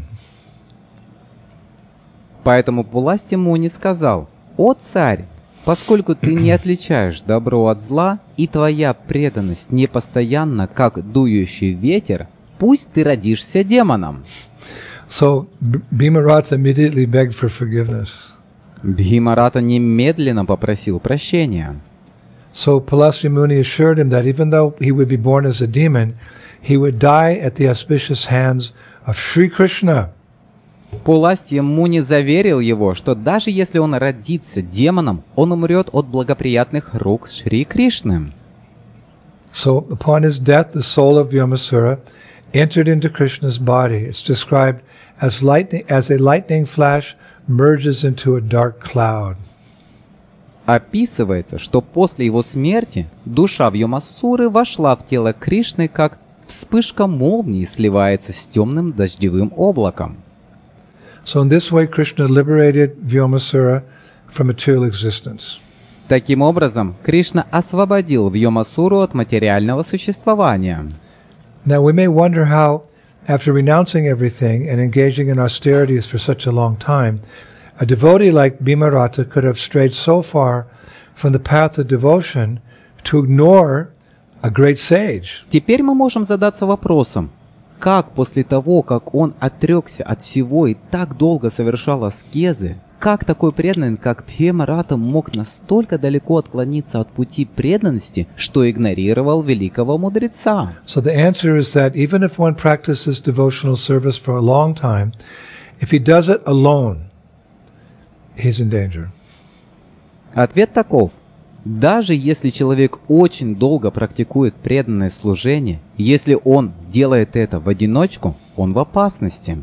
Поэтому Пуластья Муни сказал: «О царь, поскольку ты не отличаешь добро от зла, и твоя преданность непостоянна, как дующий ветер, пусть ты родишься демоном». So Bhimarata immediately begged for forgiveness. Бхимарата немедленно попросил прощения. So Pulastya Muni assured him that even though he would be born as a demon, he would die at the auspicious hands of Sri Krishna. Пуластья Муни заверил его, что даже если он родится демоном, он умрет от благоприятных рук Шри Кришны. So upon his death, the soul of Vyomasura entered into Krishna's body. It's described as a lightning flash merges into a dark cloud. Описывается, что после его смерти душа Вьомасуры вошла в тело Кришны, как вспышка молнии сливается с темным дождевым облаком. So in this way, Krishna liberated Vyomasura from material existence. Таким образом, Кришна освободил Вьомасуру от материального существования. Now we may wonder how, after renouncing everything and engaging in austerities for such a long time, a devotee like Bhimarata could have strayed so far from the path of devotion to ignore a great sage. Теперь мы можем задаться вопросом, как после того, как он отрекся от всего и так долго совершал аскезы, как такой преданный, как Бхимарата, мог настолько далеко отклониться от пути преданности, что игнорировал великого мудреца? So the answer is that even if one practices devotional service for a long time, if he does it alone, he's in danger. Ответ таков. Даже если человек очень долго практикует преданное служение, если он делает это в одиночку, он в опасности.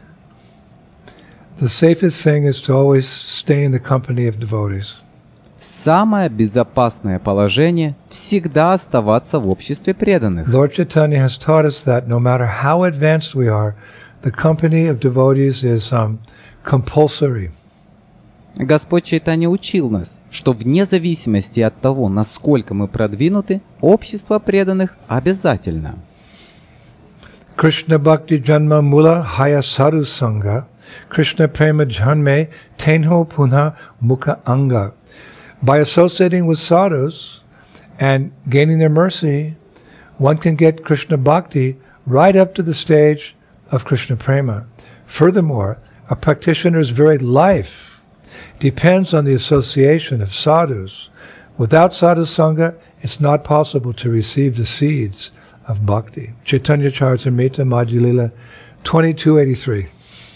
The safest thing is to always stay in the company of devotees. Самое безопасное положение – всегда оставаться в обществе преданных. Lord Chaitanya has taught us that no matter how advanced we are, the company of devotees is compulsory. Господь Чайтанья учил нас, что вне зависимости от того, насколько мы продвинуты, общество преданных обязательно. Krishna Bhakti Janma Mula Haya Sadhu Sangha Krishna Prema Janme Tenho Punha Mukha Anga. By associating with sadhus and gaining their mercy, one can get Krishna Bhakti right up to the stage of Krishna Prema. Furthermore, a practitioner's very life depends on the association of sadhus. Without sadhu sangha, it's not possible to receive the seeds of bhakti. Chaitanya Charitamrita Madhya Lila 2283.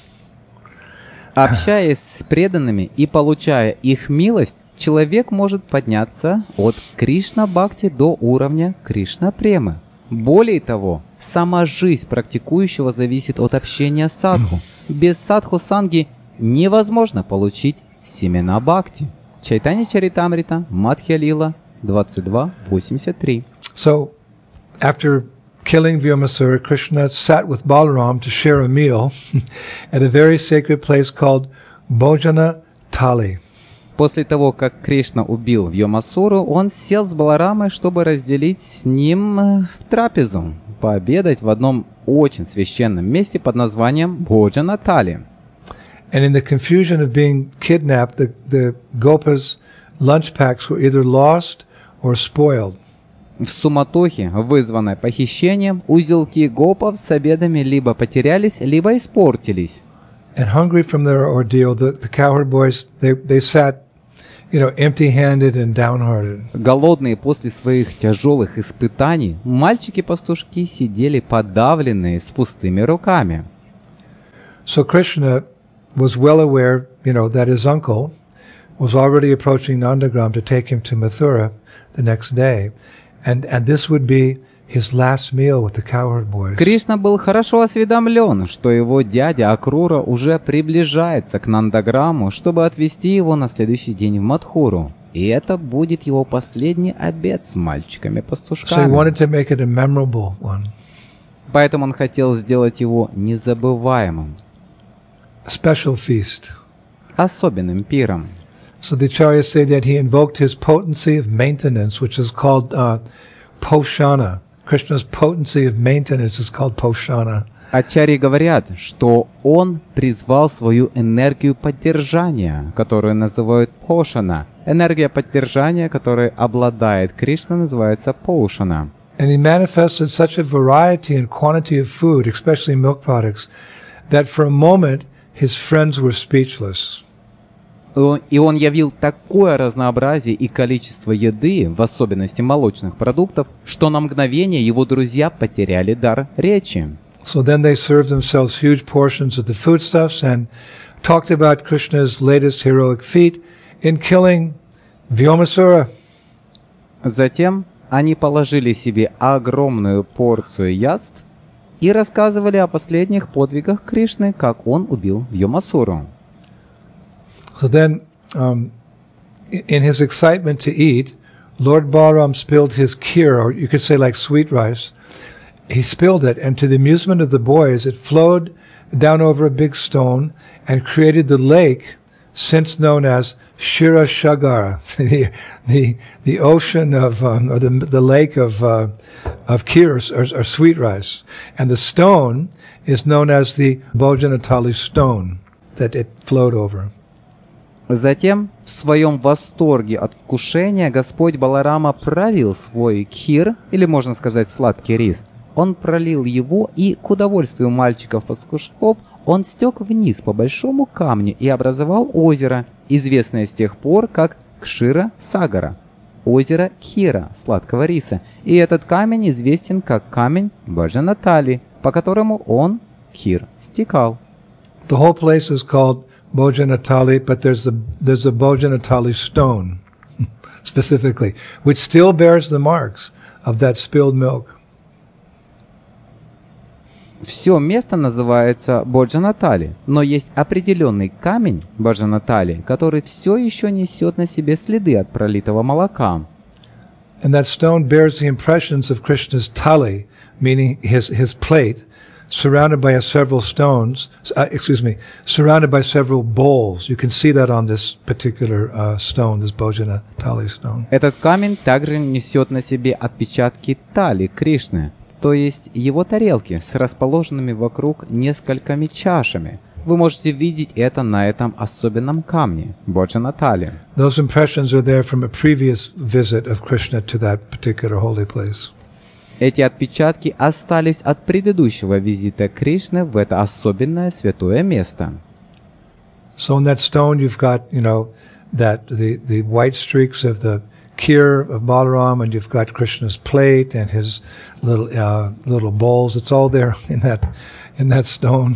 Общаясь с преданными и получая их милость, человек может подняться от Кришна-бхакти до уровня Кришна-премы. Более того, сама жизнь практикующего зависит от общения с садху. Без садху-санги невозможно получить семена бхакти. Чайтанья Чаритамрита, Мадхья Лила, 22:83. So, after killing Vyomasura, Krishna sat with Balaram to share a meal at a very sacred place called Bhojana Thali. После того, как Кришна убил Вьомасуру, он сел с Баларамой, чтобы разделить с ним трапезу, пообедать в одном очень священном месте под названием Бходжана Тали. And in the confusion of being kidnapped, the Gopas' lunch packs were either lost or spoiled. В суматохе, вызванной похищением, узелки гопов с обедами либо потерялись, либо испортились. And hungry from their ordeal, the cowherd boys, they sat, empty-handed and downhearted. Голодные после своих тяжелых испытаний, мальчики-пастушки сидели подавленные, с пустыми руками. So Krishna was well aware, that his uncle was already approaching Nandagram to take him to Mathura the next day. And this would be his last meal with the cowherd boys. Кришна был хорошо осведомлен, что его дядя Акрура уже приближается к Нандаграму, чтобы отвезти его на следующий день в Мадхуру. И это будет его последний обед с мальчиками-пастушками. So he wanted to make it a memorable one. Поэтому он хотел сделать его незабываемым. A special feast. Особенным пиром. So the acharyas say that he invoked his potency of maintenance, which is called poshana. Krishna's potency of maintenance is called poshana. Ачарьи говорят, что он призвал свою энергию поддержания, которую называют пошана. Энергия поддержания, которой обладает Кришна, называется пошана. And he manifested such a variety and quantity of food, especially milk products, that for a moment his friends were speechless. И он явил такое разнообразие и количество еды, в особенности молочных продуктов, что на мгновение его друзья потеряли дар речи. So then they served themselves huge portions of the foodstuffs and talked about Krishna's latest heroic feat in killing Vyomasura. Затем они положили себе огромную порцию яств и рассказывали о последних подвигах Кришны, как он убил Вьомасуру. So then, in his excitement to eat, Lord Balaram spilled his kheer, or you could say like sweet rice. He spilled it, and to the amusement of the boys, it flowed down over a big stone and created the lake since known as Shira Shagara, the ocean of, or the lake of kheer, or sweet rice. And the stone is known as the Bhojanatali stone that it flowed over. Затем, в своем восторге от вкушения, Господь Баларама пролил свой кхир, или можно сказать сладкий рис. Он пролил его, и к удовольствию мальчиков-пастушков он стек вниз по большому камню и образовал озеро, известное с тех пор как Кшира Сагара, озеро Кхира, сладкого риса. И этот камень известен как камень Баджанатали, по которому он, кхир, стекал. The whole place is called Bhojanatali, but there's a Bhojanatali stone, specifically, which still bears the marks of that spilled milk. Все место называется Боджанатали, но есть определенный камень Боджанатали, который все еще несет на себе следы от пролитого молока. And that stone bears the impressions of Krishna's tali, meaning his plate, surrounded by several stones, surrounded by several bowls. You can see that on this particular stone, this Bhojanatali stone. Этот камень также несет на себе отпечатки тали Кришны, то есть его тарелки с расположенными вокруг несколькими чашами. Вы можете видеть это на этом особенном камне, Боджанатали. Those impressions are there from a previous visit of Krishna to that particular holy place. Эти отпечатки остались от предыдущего визита Кришны в это особенное святое место. So in that stone you've got, that the white streaks of the kheer of Balaram, and you've got Krishna's plate and his little bowls. It's all there in that stone.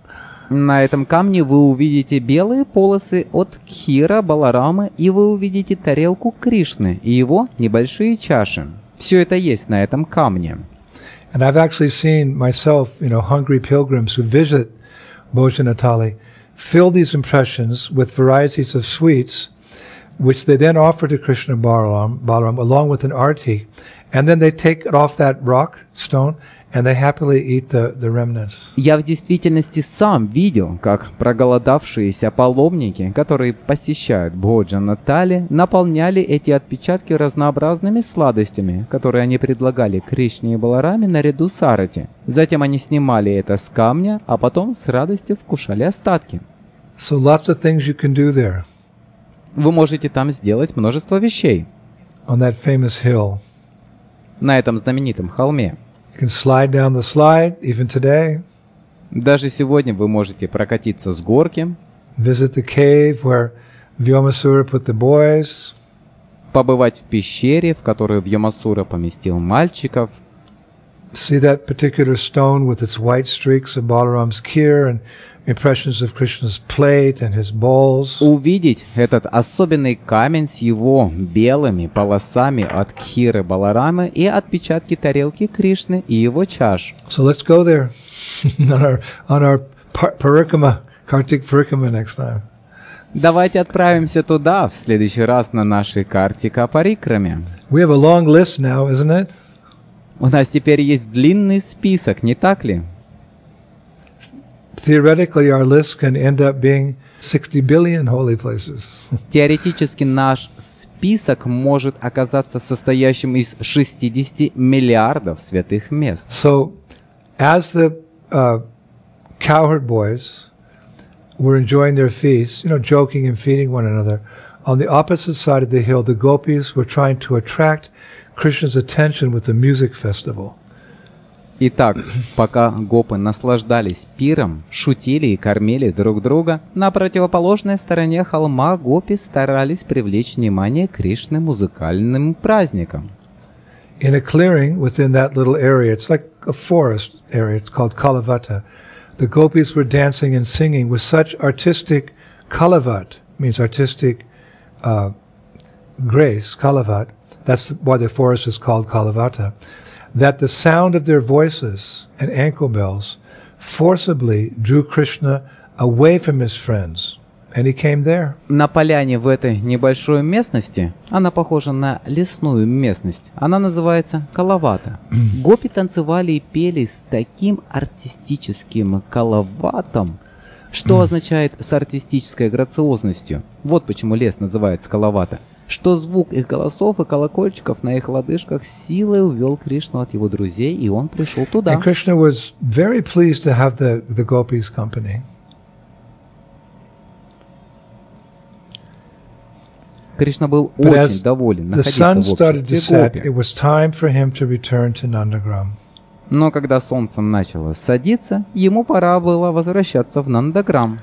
На этом камне вы увидите белые полосы от кхира Баларамы, и вы увидите тарелку Кришны и его небольшие чаши. Все это есть на этом камне. And I've actually seen myself, hungry pilgrims who visit Bhojanatali fill these impressions with varieties of sweets, which they then offer to Krishna Balaram along with an arti, and then they take it off that rock stone and they happily eat the remnants. Я в действительности сам видел, как проголодавшиеся паломники, которые посещают Бhojanatali, наполняли эти отпечатки разнообразными сладостями, которые они предлагали Кришне и Балараме наряду с арати. Затем они снимали это с камня, а потом с радостью вкушали остатки. So lots of things you can do there. Вы можете там сделать множество вещей. On that famous hill. На этом знаменитом холме. You can slide down the slide, even today. Даже сегодня вы можете прокатиться с горки. Visit the cave where Vyomasura put the boys. Побывать в пещере, в которую Вьомасура поместил мальчиков. See that particular stone with its white streaks of Balaram's kheer and impressions of Krishna's plate and his bowls. Увидеть этот особенный камень с его белыми полосами от кхиры Баларамы и отпечатки тарелки Кришны и его чаш. So let's go there on our parikama, Kartik Parikama next time. Давайте отправимся туда в следующий раз на нашей Картика Парикраме. We have a long list now, isn't it? У нас теперь есть длинный список, не так ли? Theoretically, our list can end up being 60 billion holy places. Теоретически наш список может оказаться состоящим из 60 миллиардов святых мест. So, as the cowherd boys were enjoying their feasts, joking and feeding one another, on the opposite side of the hill, the gopis were trying to attract Krishna's attention with the music festival. Итак, пока гопы наслаждались пиром, шутили и кормили друг друга, на противоположной стороне холма гопи старались привлечь внимание Кришны музыкальным праздником. In a clearing within that little area, it's like a forest area, it's called Kalavata. The gopis were dancing and singing with such artistic kalavat, means artistic grace, kalavat. That's why the forest is called Kalavata. That the sound of their voices and ankle bells forcibly drew Krishna away from his friends, and he came there. На поляне в этой небольшой местности, она похожа на лесную местность, она называется Калавата. Гопи танцевали и пели с таким артистическим калаватом, что означает с артистической грациозностью. Вот почему лес называется Калавата. Что звук их голосов и колокольчиков на их лодыжках силой увел Кришну от его друзей, и он пришел туда. And Krishna was very pleased to have the gopis' company. Кришна был очень доволен находиться в обществе гопи. It was time for him to return to Nandagram. Но когда солнце начало садиться, ему пора было возвращаться в Нандаграм.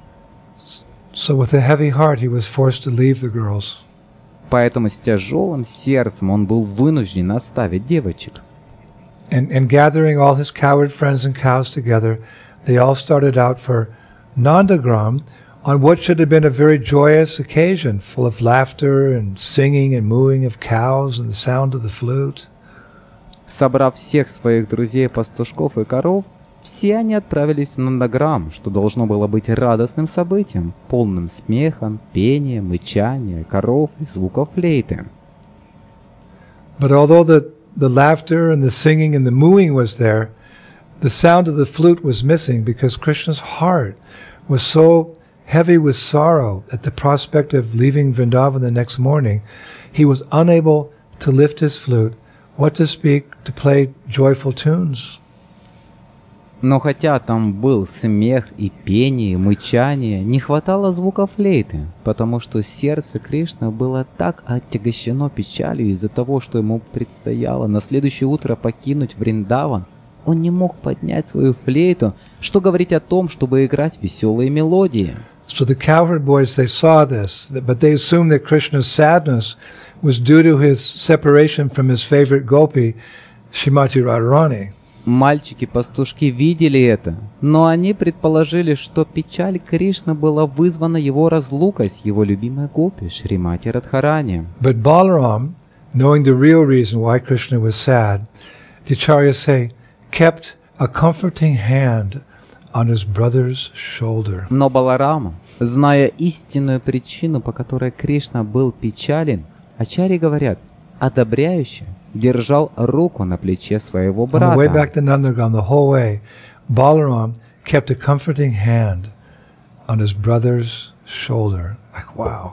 So with a heavy heart he was forced to leave the girls. Поэтому с тяжелым сердцем он был вынужден оставить девочек. And gathering all his cowherd friends and cows together, they all started out for Nandagram on what should have been a very joyous occasion, full of laughter and singing and mooing of cows and the sound of the flute. Собрав всех своих друзей, пастушков и коров, все они отправились в Нандаграм, что должно было быть радостным событием, полным смехом, пением, мычания, коров и звуков флейты. But although the laughter and the singing and the mooing was there, the sound of the flute was missing because Krishna's heart was so heavy with sorrow at the prospect of leaving Vrindavan the next morning, he was unable to lift his flute, what to speak, to play joyful tunes. Но хотя там был смех и пение, и мычание, не хватало звука флейты, потому что сердце Кришны было так отягощено печалью из-за того, что ему предстояло на следующее утро покинуть Вриндаван. Он не мог поднять свою флейту, что говорить о том, чтобы играть веселые мелодии. So the cowherd boys, they saw this, but they assumed that Krishna's sadness was due to his separation from his favorite gopi, Shrimati Radharani. Мальчики-пастушки видели это, но они предположили, что печаль Кришны была вызвана его разлукой с его любимой гопи Шримати Радхарани. But Balaram, knowing the real reason why Krishna was sad, the acharyas say, kept a comforting hand on his brother's shoulder. Но Баларама, зная истинную причину, по которой Кришна был печален, ачарьи говорят, одобряюще держал руку на плече своего брата. On the way back to Nandagram, the whole way, Balaram kept a comforting hand on his brother's shoulder. Like, wow.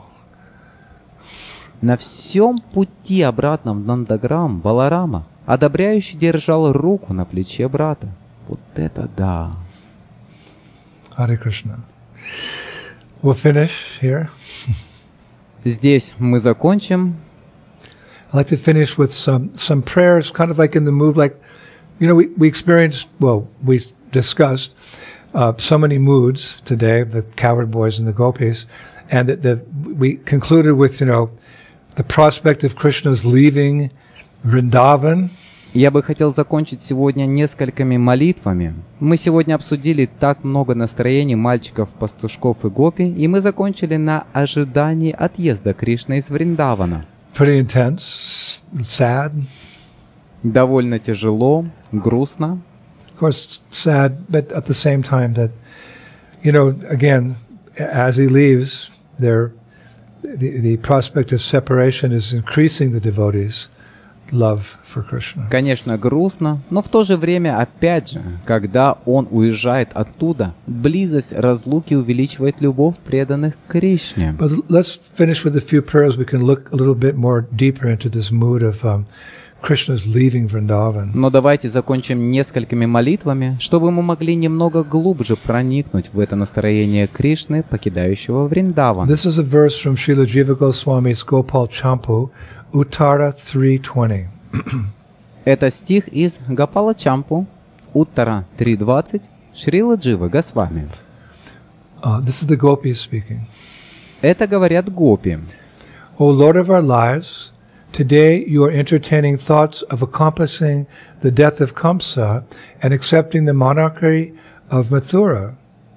На всем пути обратно в Нандаграм Баларама одобряюще держал руку на плече брата. Вот это да! Hare Krishna. We'll finish here. Здесь мы закончим. I'd like to finish with some prayers, kind of like in the mood, like, you know, we experienced, well, we discussed so many moods today, the cowherd boys and the gopis, and we concluded with, you know, the prospect of Krishna's leaving Vrindavan. Я бы хотел закончить сегодня несколькими молитвами. Мы сегодня обсудили так много настроений мальчиков, пастушков и гопи, и мы закончили на ожидании отъезда Кришны из Вриндавана. Pretty intense, sad. Довольно тяжело, грустно. Of course, sad, but at the same time that, you know, again, as he leaves, the prospect of separation is increasing the devotees' love for Krishna. Конечно, грустно, но в то же время, опять же, когда он уезжает оттуда, близость разлуки увеличивает любовь преданных к Кришне. But let's finish with a few prayers. We can look a little bit more deeper into this mood of Krishna's leaving Vrindavan. Но давайте закончим несколькими молитвами, чтобы мы могли немного глубже проникнуть в это настроение Кришны, покидающего Вриндаван. This is a verse from Srila Jiva Goswami's Gopal Champu, Uttara 3:20. Это стих из Гопала Чампу, Уттара 3.20, Шрила Дживы Госвами. This is the gopis speaking. Это говорят гопи. O Lord of our lives, today you are entertaining thoughts of accomplishing the death of Kamsa and accepting the monarchy of Mathura.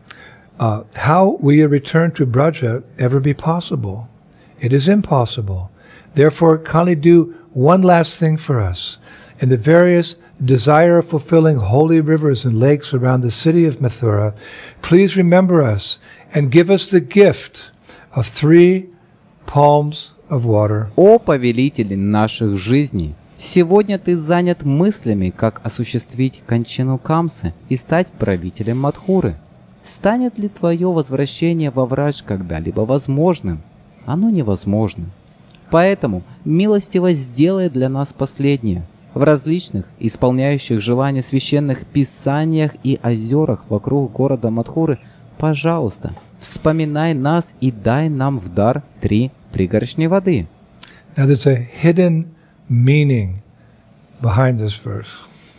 How will your return to Braja ever be possible? It is impossible. Therefore, kindly do one last thing for us. In the various desire-fulfilling holy rivers and lakes around the city of Mathura, please remember us and give us the gift of 3 palms of water. О повелитель наших жизней! Сегодня ты занят мыслями, как осуществить кончину Камсы и стать правителем Мадхуры. Станет ли твое возвращение во Врадж когда-либо возможным? Оно невозможно. Поэтому милостиво сделай для нас последнее. В различных, исполняющих желания священных писаниях и озерах вокруг города Мадхуры, пожалуйста, вспоминай нас и дай нам в дар 3 пригоршни воды. Now there's a hidden meaning behind this verse.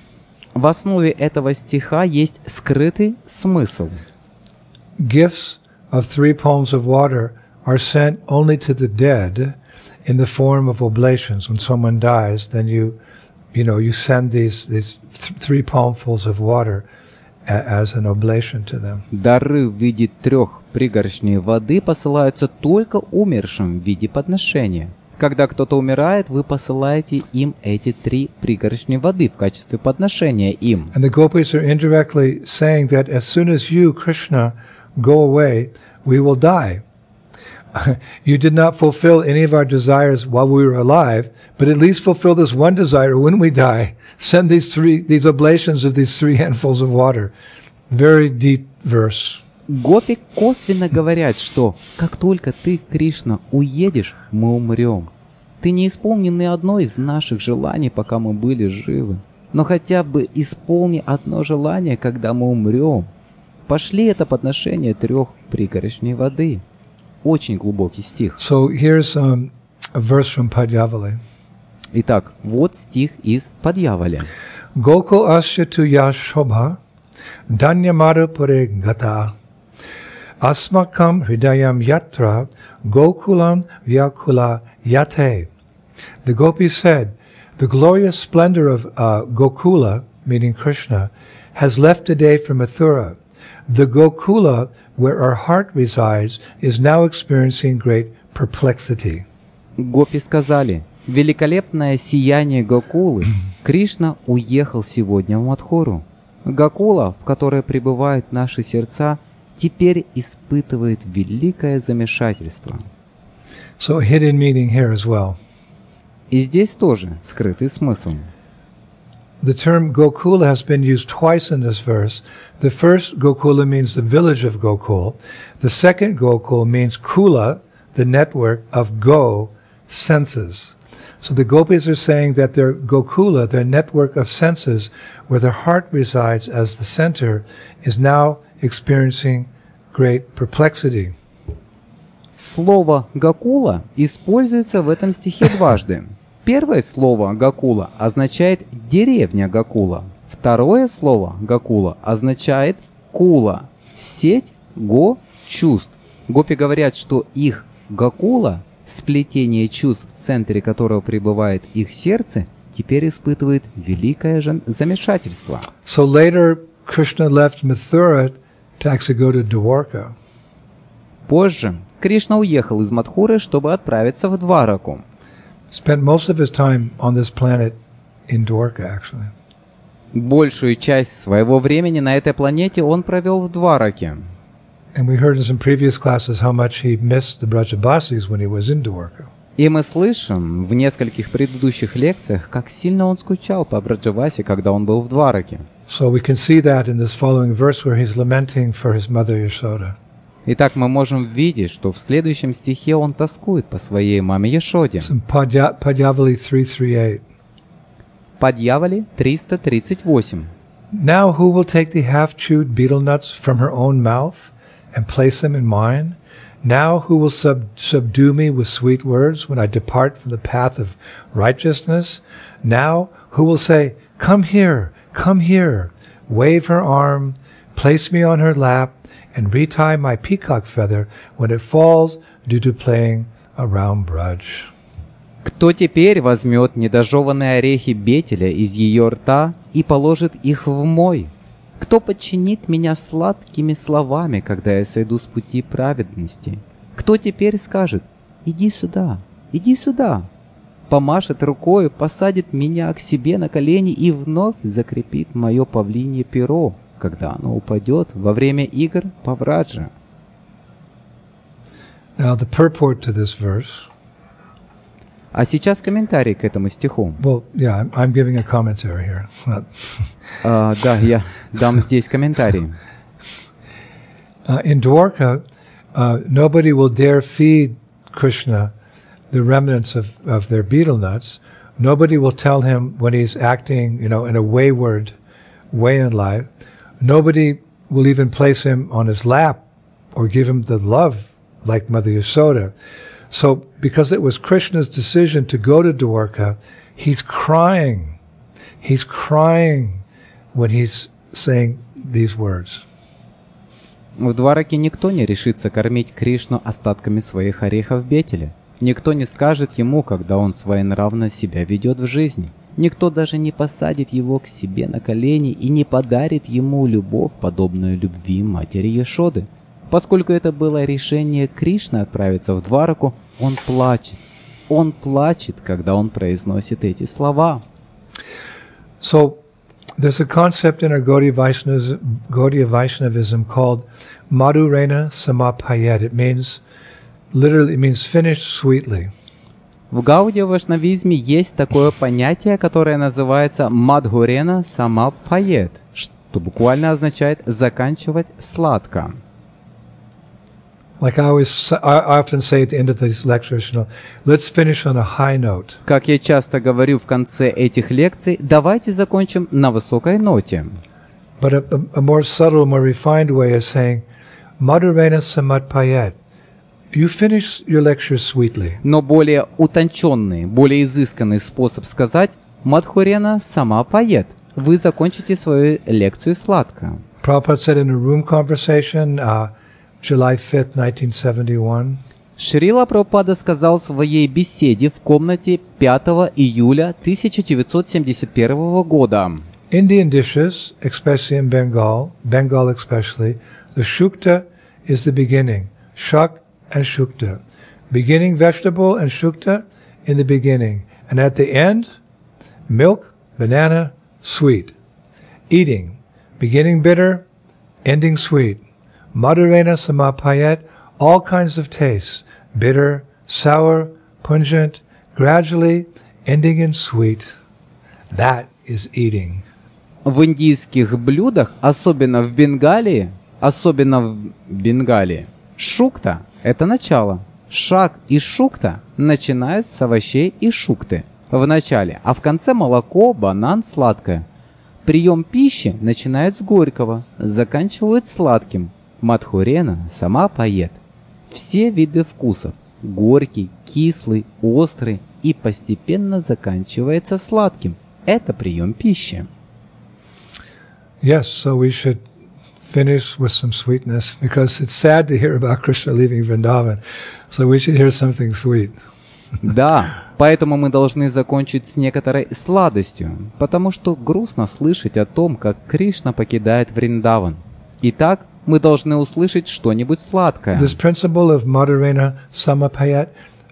В основе этого стиха есть скрытый смысл. Gifts of 3 palms of water are sent only to the dead in the form of oblations. When someone dies, then you send these 3 palmfuls of water as an oblation to them. Дары в виде 3 пригоршней воды посылаются только умершим в виде подношения. Когда кто-то умирает, вы посылаете им эти 3 пригоршни воды в качестве подношения им. And the gopis are indirectly saying that as soon as you, Krishna, go away, we will die. You did not fulfill any of our desires while we were alive, but at least fulfill this one desire when we die. Send these oblations of these 3 handfuls of water. Very deep verse. Гопи косвенно говорят, что как только ты, Кришна, уедешь, мы умрем. Ты не исполнил ни одно из наших желаний, пока мы были живы. Но хотя бы исполни одно желание, когда мы умрем. Пошли это подношение 3 пригоршней воды. Очень глубокий стих. So here's a verse from Padyavali. Итак, вот стих из Падьявали. Gokul asya tu yashobha danyamada pure gata asmakam hridayam yatra gokulam vyakula yate. The gopis said, the glorious splendor of Gokula, meaning Krishna, has left today for Mathura. The Gokula, where our heart resides, is now experiencing great perplexity. Гопи сказали, великолепное сияние Гокулы. Кришна уехал сегодня в Мадхуру. Гокула, в которой пребывают наши сердца, теперь испытывает великое замешательство. So hidden meaning here as well. И здесь тоже скрытый смысл. The term Gokula has been used twice in this verse. The first Gokula means the village of Gokul. The second Gokul means Kula, the network of Go, senses. So the gopis are saying that their Gokula, their network of senses, where their heart resides as the center, is now experiencing great perplexity. Слово «гокула» используется в этом стихе дважды. Первое слово «гокула» означает «деревня Гокула». Второе слово «гокула» означает «кула», сеть «го» чувств. Гопи говорят, что их «гокула», сплетение чувств, в центре которого пребывает их сердце, теперь испытывает великое замешательство. So later Krishna left Mathura to actually go to Dwarka. Позже Кришна уехал из Мадхуры, чтобы отправиться в Двараку. Spent most of his time on this planet in Dwarka, actually. Большую часть своего времени на этой планете он провел в Двараке. And we heard in some previous classes how much he missed the Brajabasis when he was in Dwarka. И мы слышим в нескольких предыдущих лекциях, как сильно он скучал по Браджавасе, когда он был в Двараке. So we can see that in this following verse where he's lamenting for his mother Yashoda. Итак, мы можем видеть, что в следующем стихе он тоскует по своей маме Яшоде. It's in Padyavali 338. Падьявали 338. Now who will take the half-chewed betel nuts from her own mouth and place them in mine? Now who will subdue me with sweet words when I depart from the path of righteousness? Now who will say, come here, wave her arm, place me on her lap, and retie my peacock feather when it falls due to playing a round brudge. Кто теперь возьмет недожеванные орехи Бетеля из ее рта и положит их в мой? Кто подчинит меня сладкими словами, когда я сойду с пути праведности? Кто теперь скажет: иди сюда, помашет рукой, посадит меня к себе на колени и вновь закрепит мое павлинье перо, когда оно упадет во время игр по враджа? Now the purport to this verse. А сейчас комментарий к этому стиху. Well, yeah, I'm giving a commentary here. Да, я дам здесь комментарий. In Dwarka, nobody will dare feed Krishna the remnants of their betel nuts. Nobody will tell him when he's acting, in a wayward way in life. Nobody will even place him on his lap or give him the love like Mother Yasoda. So, because it was Krishna's decision to go to Dwarka, he's crying. He's crying when he's saying these words. В Двараке никто не решится кормить Кришну остатками своих орехов Бетеля. Никто не скажет ему, когда он своенравно себя ведет в жизни. Никто даже не посадит его к себе на колени и не подарит ему любовь, подобную любви матери Яшоды. Поскольку это было решение Кришны отправиться в Двараку, он плачет. Он плачет, когда он произносит эти слова. So, there's a concept in our Gaudiya Vaishnavism called Madhurena Samapayat. It means, literally, it means finished sweetly. В Гаудия Вайшнавизме есть такое понятие, которое называется Мадхурена Самапает, что буквально означает «заканчивать сладко». Like I often say at the end of these lectures, let's finish on a high note. Как я часто говорю в конце этих лекций, давайте закончим на высокой ноте. But a more subtle, more refined way is saying, Madhurena Samatpayat. You finish your lecture sweetly. Но более утонченный, более изысканный способ сказать Мадхурена Самапает. Вы закончите свою лекцию сладко. Prabhupada said in a room conversation, July 5th, 1971. Шрила Прабхупада сказал в своей беседе в комнате 5 июля 1971 года. Indian dishes, especially in Bengal especially, the shukta is the beginning. Shak and shukta. Beginning vegetable and shukta in the beginning. And at the end, milk, banana, sweet. Eating. Beginning bitter, ending sweet. Madhurena Samapayat, all kinds of tastes. Bitter, sour, pungent, gradually ending in sweet. That is eating. В индийских блюдах, особенно в Бенгалии, шукта – это начало. Шак и шукта начинают с овощей и шукты в начале, а в конце молоко, банан, сладкое. Прием пищи начинают с горького, заканчивают сладким. Мадхурена Самапает. Все виды вкусов – горький, кислый, острый и постепенно заканчивается сладким. Это прием пищи. Yes, so we should finish with some sweetness because it's sad to hear about Krishna leaving Vrindavan. So we should hear something sweet. Да, поэтому мы должны закончить с некоторой сладостью, потому что грустно слышать о том, как Кришна покидает Вриндаван. Итак, мы должны услышать что-нибудь сладкое. This principle of Madhurena Samapayat,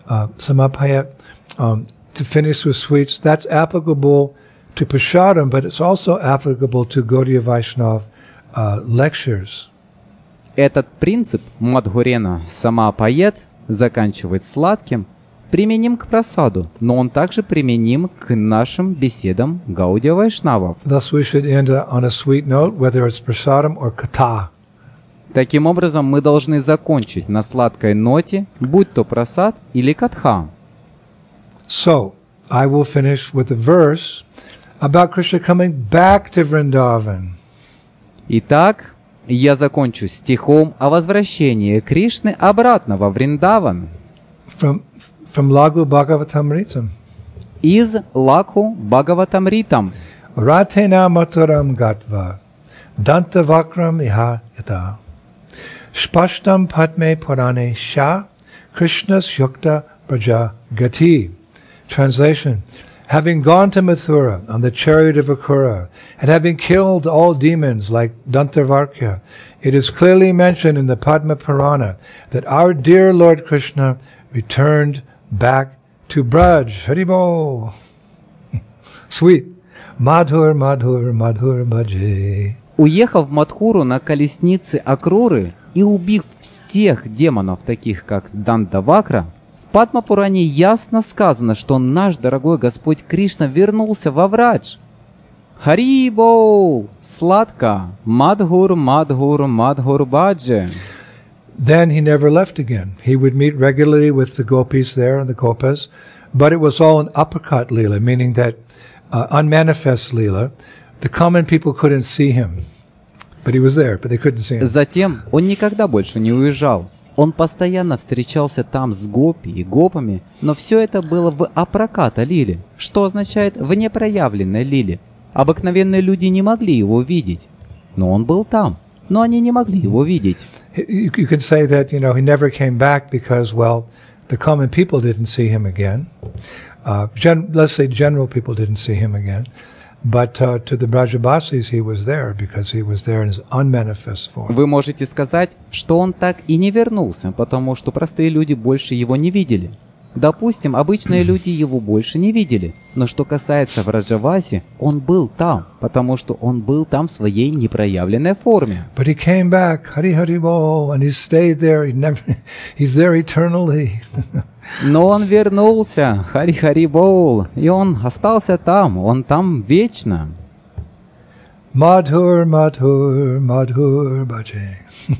to finish with sweets, that's applicable to Prasadam, but it's also applicable to Gaudiya Vaishnava lectures. Этот принцип Мадхурена Самапает, заканчивать сладким, применим к прасаду, но он также применим к нашим беседам Гаудия Вайшнавов. Thus we should end on a sweet note, whether it's prasadam or katha. Таким образом, мы должны закончить на сладкой ноте, будь то прасад или катха. So, I will finish with a verse about Krishna coming back to Vrindavan. Итак, Я закончу стихом о возвращении Кришны обратно во Вриндаван from Laghu Bhagavatamritam. из Лакху Бхагаватамритам. Ratena maturam gatva, dantavakram iha yata, spashtam padme purane sha, Krishnas yukta braja gati. Translation: having gone to Mathura on the chariot of Akura, and having killed all demons like Dantavarkya, it is clearly mentioned in the Padma Purana that our dear Lord Krishna returned back to Braj. Haribol. Sweet. Madhur, Madhur, Madhur Bhaje. Уехав в Мадхуру на колеснице Акруры и убив всех демонов, таких как Дантавакра, в Падма-пуране ясно сказано, что наш дорогой Господь Кришна вернулся во Врадж. Харибол! Сладко! Мадхур, Мадхур, Мадхур Баджи. Then he never left again. He would meet regularly with the gopis there and the gopas, but it was all an uppercut lila, meaning that unmanifest lila. The common people couldn't see him, but he was there, but they couldn't see him. Затем он никогда больше не уезжал. Он постоянно встречался там с гопи и гопами, но все это было в апраката лиле, что означает в непроявленной лиле. Обыкновенные люди не могли его видеть, но он был там, но они не могли его видеть. You could say that, he never came back because, the common people didn't see him again. Let's say general people didn't see him again. But to the Brajabasis he was there because he was there in his unmanifest form. Вы можете сказать, что он так и не вернулся, потому что простые люди больше его не видели. Допустим, обычные люди его больше не видели. Но что касается Враджаваси, он был там, потому что он был там в своей непроявленной форме. But he came back, Hari Hari Bol, and he stayed there. He's there eternally. Но он вернулся, Хари-Хари Бол, и он остался там, он там вечно. Madhur, Madhur, Madhur Bhaje.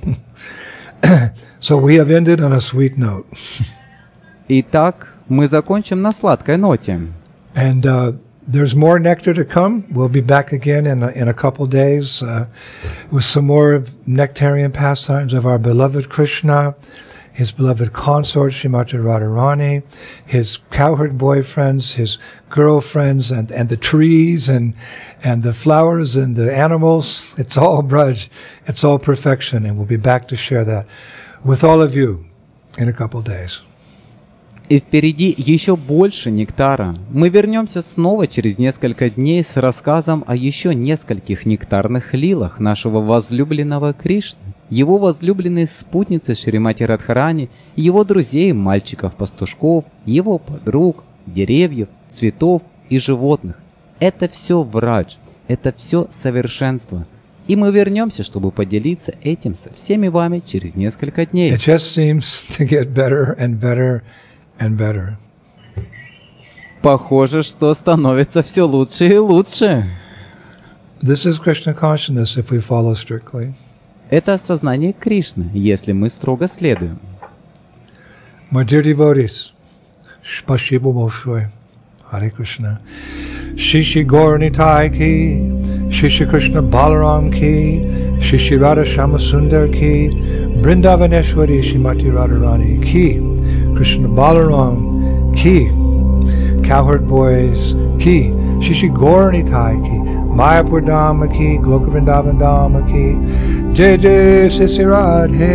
So we have ended on a sweet note. Итак, мы закончим на сладкой ноте. And there's more nectar to come. We'll be back again in a couple days with some more nectarian pastimes of our beloved Krishna, his beloved consort Srimati Radharani, his cowherd boyfriends, his girlfriends, and the trees and the flowers and the animals. It's all Braj. It's all perfection, and we'll be back to share that with all of you in a couple days. И впереди еще больше нектара. Мы вернемся снова через несколько дней с рассказом о еще нескольких нектарных лилах нашего возлюбленного Кришны, его возлюбленной спутницы Шримати Радхарани, его друзей, мальчиков-пастушков, его подруг, деревьев, цветов и животных. Это все Врадж, это все совершенство. И мы вернемся, чтобы поделиться этим со всеми вами через несколько дней. It just seems to get better and better and better. Похоже, что становится все лучше и лучше. This is Krishna consciousness if we follow strictly. Это осознание Кришны, если мы строго следуем. My dear devotees, Spasibo Bolshoi, Hare Krishna. Shishi Gaur Nitai ki, Shishi Krishna Balaram ki, Shishi Radha Shamasundar ki, Brindavaneshwari Shrimati Radharani ki, Krishna Balaram ki, Cowherd Boys ki, Shishi Gaur Nitai ki, Mayapur Dhama ki, Gloka Vrindavan Dhama ki, Jai Jai Sisi Radhe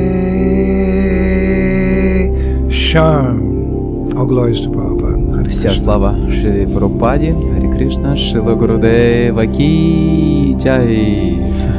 Sham. All glories to Prabhupada. Вся слава Шри Прабхупаде, Харе Кришна, Шрила Гурудева ки джай.